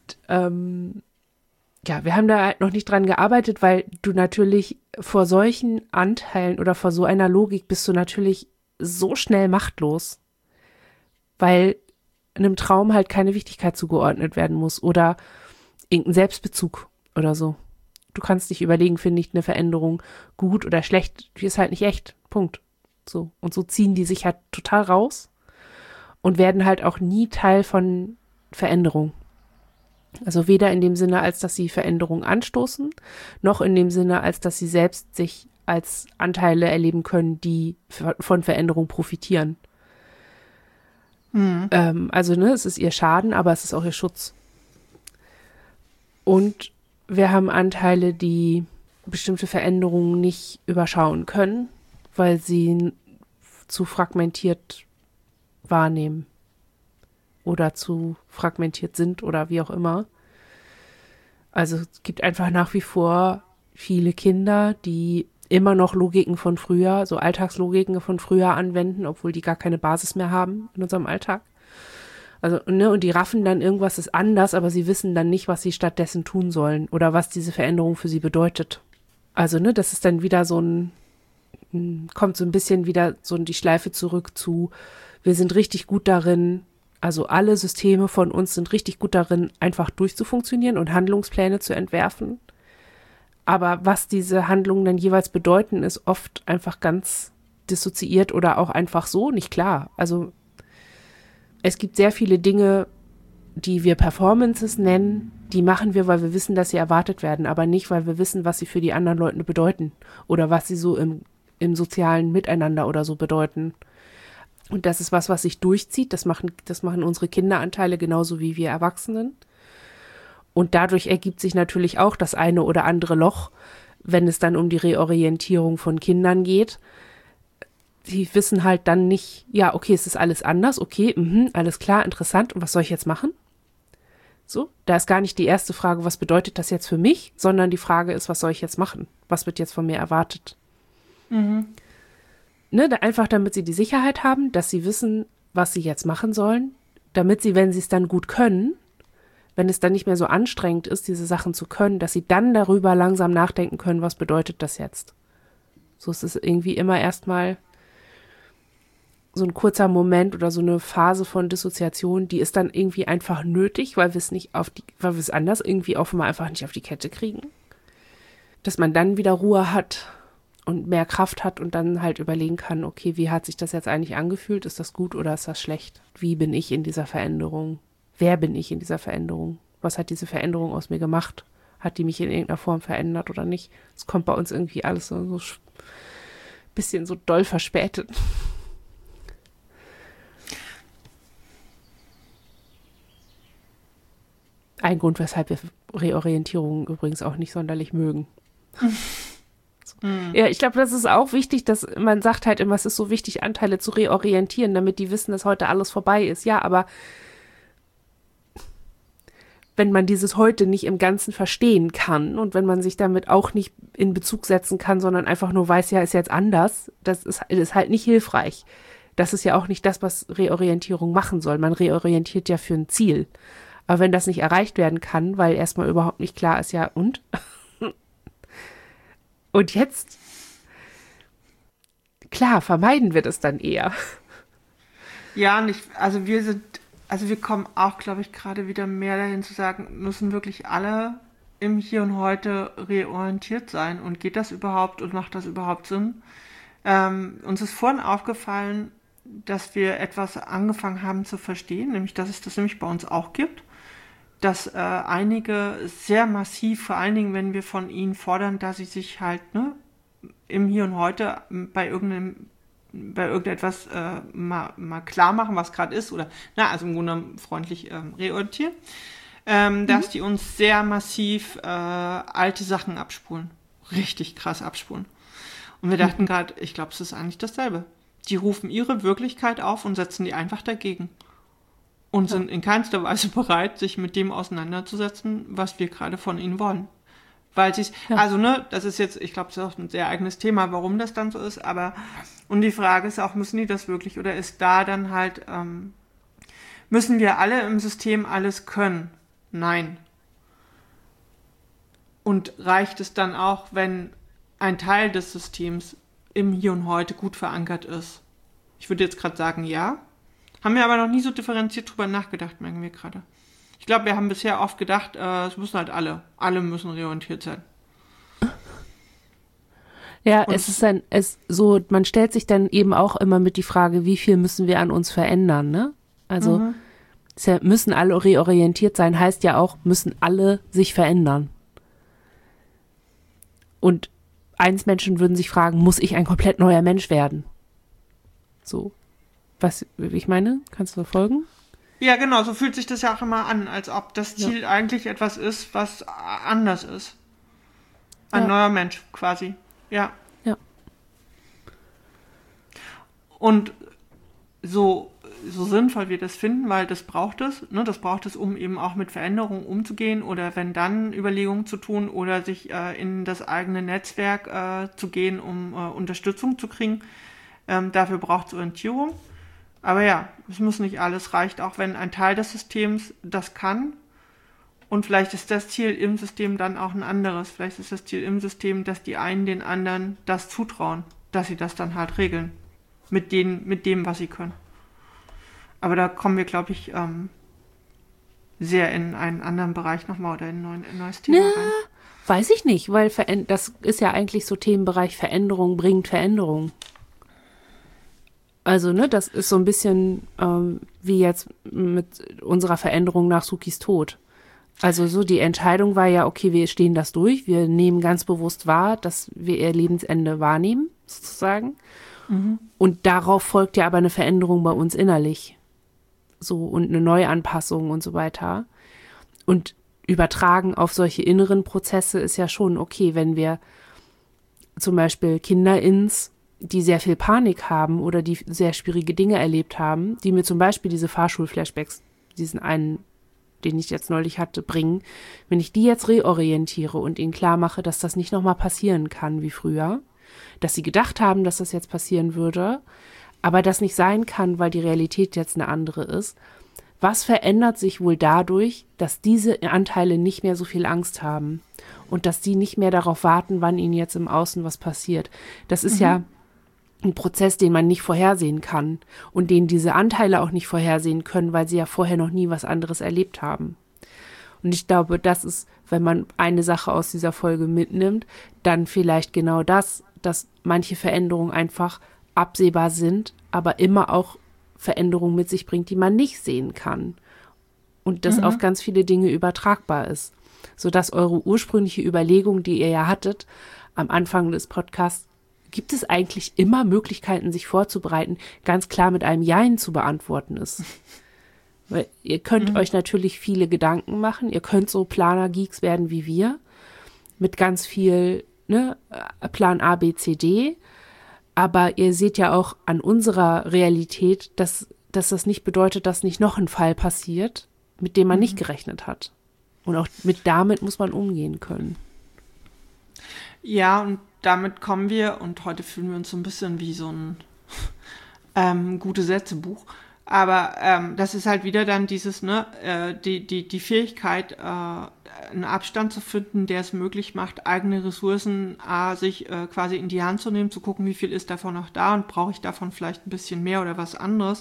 wir haben da halt noch nicht dran gearbeitet, weil du natürlich vor solchen Anteilen oder vor so einer Logik bist du natürlich so schnell machtlos, weil einem Traum halt keine Wichtigkeit zugeordnet werden muss oder irgendein Selbstbezug oder so. Du kannst dich überlegen, finde ich eine Veränderung gut oder schlecht, die ist halt nicht echt, Punkt. So. Und so ziehen die sich halt total raus und werden halt auch nie Teil von Veränderung. Also weder in dem Sinne, als dass sie Veränderung anstoßen, noch in dem Sinne, als dass sie selbst sich als Anteile erleben können, die von Veränderung profitieren. Es ist ihr Schaden, aber es ist auch ihr Schutz. Und wir haben Anteile, die bestimmte Veränderungen nicht überschauen können, weil sie zu fragmentiert wahrnehmen oder zu fragmentiert sind oder wie auch immer. Also es gibt einfach nach wie vor viele Kinder, die immer noch Logiken von früher, so Alltagslogiken von früher anwenden, obwohl die gar keine Basis mehr haben in unserem Alltag. Also, und die raffen dann, irgendwas ist anders, aber sie wissen dann nicht, was sie stattdessen tun sollen oder was diese Veränderung für sie bedeutet. Also, das ist dann wieder kommt so ein bisschen wieder so die Schleife zurück zu, wir sind richtig gut darin, also alle Systeme von uns sind richtig gut darin, einfach durchzufunktionieren und Handlungspläne zu entwerfen. Aber was diese Handlungen dann jeweils bedeuten, ist oft einfach ganz dissoziiert oder auch einfach so nicht klar. Also es gibt sehr viele Dinge, die wir Performances nennen, die machen wir, weil wir wissen, dass sie erwartet werden, aber nicht, weil wir wissen, was sie für die anderen Leute bedeuten oder was sie so im sozialen Miteinander oder so bedeuten. Und das ist was sich durchzieht. Das machen unsere Kinderanteile genauso wie wir Erwachsenen. Und dadurch ergibt sich natürlich auch das eine oder andere Loch, wenn es dann um die Reorientierung von Kindern geht. Die wissen halt dann nicht, ja, okay, es ist alles anders, okay, alles klar, interessant, und was soll ich jetzt machen? So, da ist gar nicht die erste Frage, was bedeutet das jetzt für mich, sondern die Frage ist, was soll ich jetzt machen? Was wird jetzt von mir erwartet? Mhm. Einfach damit sie die Sicherheit haben, dass sie wissen, was sie jetzt machen sollen, damit sie, wenn sie es dann gut können, wenn es dann nicht mehr so anstrengend ist, diese Sachen zu können, dass sie dann darüber langsam nachdenken können, was bedeutet das jetzt? So ist es irgendwie immer erstmal so ein kurzer Moment oder so eine Phase von Dissoziation, die ist dann irgendwie einfach nötig, weil wir es anders irgendwie offenbar einfach nicht auf die Kette kriegen. Dass man dann wieder Ruhe hat und mehr Kraft hat und dann halt überlegen kann, okay, wie hat sich das jetzt eigentlich angefühlt? Ist das gut oder ist das schlecht? Wie bin ich in dieser Veränderung? Wer bin ich in dieser Veränderung? Was hat diese Veränderung aus mir gemacht? Hat die mich in irgendeiner Form verändert oder nicht? Es kommt bei uns irgendwie alles so ein bisschen so doll verspätet. Ein Grund, weshalb wir Reorientierung übrigens auch nicht sonderlich mögen. Ja, ich glaube, das ist auch wichtig, dass man sagt halt immer, es ist so wichtig, Anteile zu reorientieren, damit die wissen, dass heute alles vorbei ist. Ja, aber wenn man dieses heute nicht im Ganzen verstehen kann und wenn man sich damit auch nicht in Bezug setzen kann, sondern einfach nur weiß, ja, ist jetzt anders, das ist halt nicht hilfreich. Das ist ja auch nicht das, was Reorientierung machen soll. Man reorientiert ja für ein Ziel. Aber wenn das nicht erreicht werden kann, weil erstmal überhaupt nicht klar ist, ja, und? Und jetzt? Klar, vermeiden wir das dann eher. Ja, wir kommen auch, glaube ich, gerade wieder mehr dahin zu sagen, müssen wirklich alle im Hier und Heute reorientiert sein. Und geht das überhaupt und macht das überhaupt Sinn? Uns ist vorhin aufgefallen, dass wir etwas angefangen haben zu verstehen, nämlich, dass es das nämlich bei uns auch gibt. Dass einige sehr massiv, vor allen Dingen, wenn wir von ihnen fordern, dass sie sich halt im Hier und Heute bei irgendetwas mal klar machen, was gerade ist, oder also im Grunde freundlich reorientieren, dass die uns sehr massiv alte Sachen abspulen. Richtig krass abspulen. Und wir dachten gerade, ich glaube, es ist eigentlich dasselbe. Die rufen ihre Wirklichkeit auf und setzen die einfach dagegen. Und sind in keinster Weise bereit, sich mit dem auseinanderzusetzen, was wir gerade von ihnen wollen. Weil sie also das ist jetzt, ich glaube, das ist auch ein sehr eigenes Thema, warum das dann so ist, und die Frage ist auch, müssen die das wirklich, oder ist da dann halt, müssen wir alle im System alles können? Nein. Und reicht es dann auch, wenn ein Teil des Systems im Hier und Heute gut verankert ist? Ich würde jetzt gerade sagen, ja. Haben wir aber noch nie so differenziert drüber nachgedacht, merken wir gerade. Ich glaube, wir haben bisher oft gedacht, es müssen halt alle müssen reorientiert sein. Ja, und man stellt sich dann eben auch immer mit die Frage, wie viel müssen wir an uns verändern, ne? Also, müssen alle reorientiert sein, heißt ja auch, müssen alle sich verändern. Und Menschen würden sich fragen, muss ich ein komplett neuer Mensch werden? So. Was ich meine? Kannst du folgen? Ja, genau, so fühlt sich das ja auch immer an, als ob das Ziel eigentlich etwas ist, was anders ist. Ein neuer Mensch quasi. Ja. Ja. Und so sinnvoll wir das finden, weil das braucht es, ne? Das braucht es, um eben auch mit Veränderungen umzugehen oder wenn dann Überlegungen zu tun oder sich in das eigene Netzwerk zu gehen, um Unterstützung zu kriegen. Dafür braucht es Orientierung. Aber ja, es muss nicht alles, reicht auch, wenn ein Teil des Systems das kann. Und vielleicht ist das Ziel im System dann auch ein anderes. Vielleicht ist das Ziel im System, dass die einen den anderen das zutrauen, dass sie das dann halt regeln. Mit dem, was sie können. Aber da kommen wir, glaube ich, sehr in einen anderen Bereich nochmal oder in ein neues Thema rein. Weiß ich nicht, weil das ist ja eigentlich so Themenbereich Veränderung bringt Veränderung. Also, ne, das ist so ein bisschen wie jetzt mit unserer Veränderung nach Sukis Tod. Also so die Entscheidung war ja, okay, wir stehen das durch, wir nehmen ganz bewusst wahr, dass wir ihr Lebensende wahrnehmen, sozusagen. Und darauf folgt ja aber eine Veränderung bei uns innerlich. So, und eine Neuanpassung und so weiter. Und übertragen auf solche inneren Prozesse ist ja schon okay, wenn wir zum Beispiel KinderIns, die sehr viel Panik haben oder die sehr schwierige Dinge erlebt haben, die mir zum Beispiel diese Fahrschul-Flashbacks, diesen einen, den ich jetzt neulich hatte, bringen, wenn ich die jetzt reorientiere und ihnen klar mache, dass das nicht nochmal passieren kann wie früher, dass sie gedacht haben, dass das jetzt passieren würde, aber das nicht sein kann, weil die Realität jetzt eine andere ist. Was verändert sich wohl dadurch, dass diese Anteile nicht mehr so viel Angst haben und dass die nicht mehr darauf warten, wann ihnen jetzt im Außen was passiert? Das ist ja ein Prozess, den man nicht vorhersehen kann und den diese Anteile auch nicht vorhersehen können, weil sie ja vorher noch nie was anderes erlebt haben. Und ich glaube, das ist, wenn man eine Sache aus dieser Folge mitnimmt, dann vielleicht genau das, dass manche Veränderungen einfach absehbar sind, aber immer auch Veränderungen mit sich bringt, die man nicht sehen kann. Und das auf ganz viele Dinge übertragbar ist. Sodass eure ursprüngliche Überlegung, die ihr ja hattet, am Anfang des Podcasts, gibt es eigentlich immer Möglichkeiten, sich vorzubereiten, ganz klar mit einem Jein zu beantworten ist. Weil ihr könnt euch natürlich viele Gedanken machen, ihr könnt so Planer-Geeks werden wie wir, mit ganz viel Plan A, B, C, D, aber ihr seht ja auch an unserer Realität, dass das nicht bedeutet, dass nicht noch ein Fall passiert, mit dem man nicht gerechnet hat. Und auch damit muss man umgehen können. Ja, und damit kommen wir, und heute fühlen wir uns so ein bisschen wie so ein Gute-Sätze-Buch, aber das ist halt wieder dann dieses, die Fähigkeit, einen Abstand zu finden, der es möglich macht, eigene Ressourcen sich quasi in die Hand zu nehmen, zu gucken, wie viel ist davon noch da und brauche ich davon vielleicht ein bisschen mehr oder was anderes.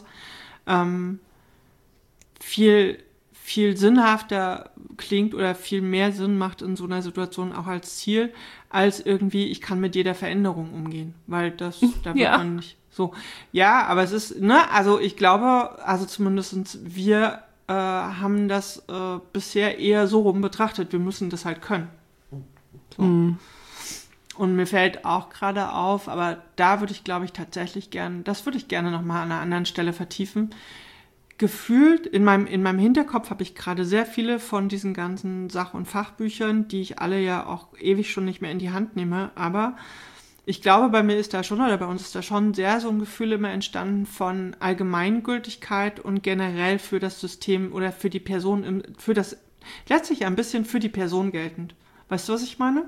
Viel sinnhafter klingt oder viel mehr Sinn macht in so einer Situation auch als Ziel, als irgendwie, ich kann mit jeder Veränderung umgehen, weil da wird man nicht so. Ja, aber es ist, also ich glaube, also zumindest wir haben das bisher eher so rum betrachtet, wir müssen das halt können. So. Und mir fällt auch gerade auf, aber da würde ich, glaube ich, tatsächlich das würde ich gerne nochmal an einer anderen Stelle vertiefen. Gefühlt, in meinem Hinterkopf habe ich gerade sehr viele von diesen ganzen Sach- und Fachbüchern, die ich alle ja auch ewig schon nicht mehr in die Hand nehme, aber Ich glaube, bei mir ist da schon, oder bei uns ist da schon sehr so ein Gefühl immer entstanden von Allgemeingültigkeit und generell für das System oder für die Person, letztlich ein bisschen für die Person geltend. Weißt du, was ich meine?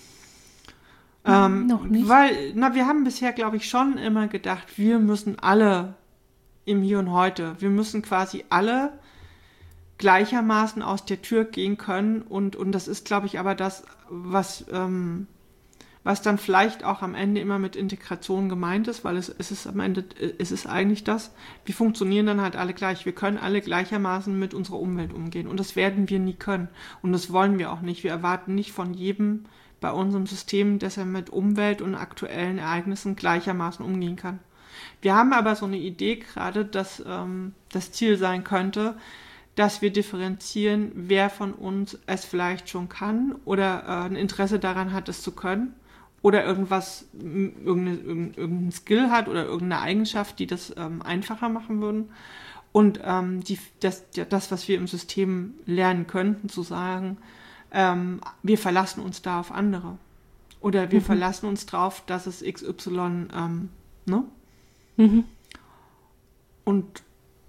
Noch nicht. Weil, wir haben bisher, glaube ich, schon immer gedacht, wir müssen alle im Hier und Heute, wir müssen quasi alle gleichermaßen aus der Tür gehen können und das ist, glaube ich, aber das, was dann vielleicht auch am Ende immer mit Integration gemeint ist, weil es ist am Ende, es ist eigentlich das, wir funktionieren dann halt alle gleich. Wir können alle gleichermaßen mit unserer Umwelt umgehen und das werden wir nie können und das wollen wir auch nicht. Wir erwarten nicht von jedem bei unserem System, dass er mit Umwelt und aktuellen Ereignissen gleichermaßen umgehen kann. Wir haben aber so eine Idee gerade, dass das Ziel sein könnte, dass wir differenzieren, wer von uns es vielleicht schon kann oder ein Interesse daran hat, es zu können. Oder irgendeinen Skill hat oder irgendeine Eigenschaft, die das einfacher machen würden. Und das, was wir im System lernen könnten, zu sagen, wir verlassen uns da auf andere. Oder wir verlassen uns drauf, dass es XY, ne? Mhm. Und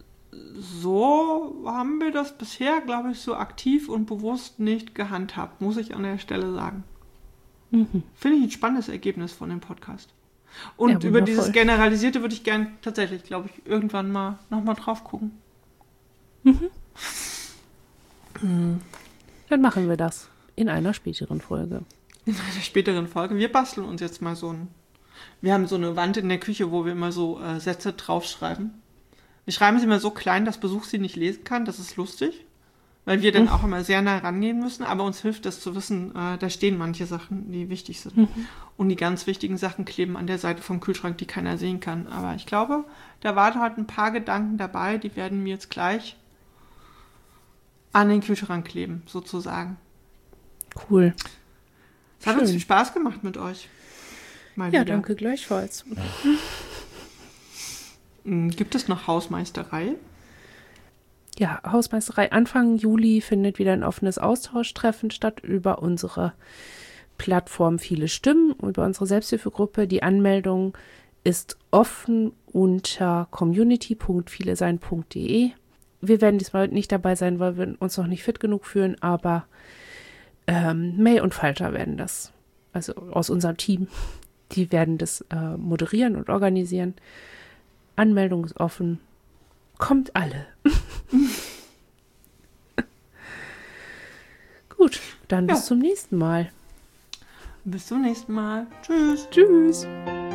so haben wir das bisher, glaube ich, so aktiv und bewusst nicht gehandhabt, muss ich an der Stelle sagen. Finde ich ein spannendes Ergebnis von dem Podcast. Und über dieses Generalisierte würde ich gern tatsächlich, glaube ich, irgendwann mal nochmal drauf gucken. Dann machen wir das in einer späteren Folge. In einer späteren Folge. Wir basteln uns jetzt mal wir haben so eine Wand in der Küche, wo wir immer so Sätze draufschreiben. Wir schreiben sie immer so klein, dass Besuch sie nicht lesen kann. Das ist lustig. Weil wir dann auch immer sehr nah rangehen müssen, aber uns hilft das zu wissen, da stehen manche Sachen, die wichtig sind. Und die ganz wichtigen Sachen kleben an der Seite vom Kühlschrank, die keiner sehen kann. Aber ich glaube, da waren heute ein paar Gedanken dabei, die werden mir jetzt gleich an den Kühlschrank kleben, sozusagen. Cool. Es hat uns viel Spaß gemacht mit euch. Mal Ja, wieder. danke gleichfalls. Gibt es noch Hausmeisterei? Ja, Hausmeisterei. Anfang Juli findet wieder ein offenes Austauschtreffen statt über unsere Plattform Viele Stimmen, über unsere Selbsthilfegruppe. Die Anmeldung ist offen unter community.vielesein.de. Wir werden diesmal nicht dabei sein, weil wir uns noch nicht fit genug fühlen, aber May und Falter werden das, also aus unserem Team, die werden das moderieren und organisieren. Anmeldung ist offen. Kommt alle. Gut, dann bis zum nächsten Mal. Bis zum nächsten Mal. Tschüss. Tschüss.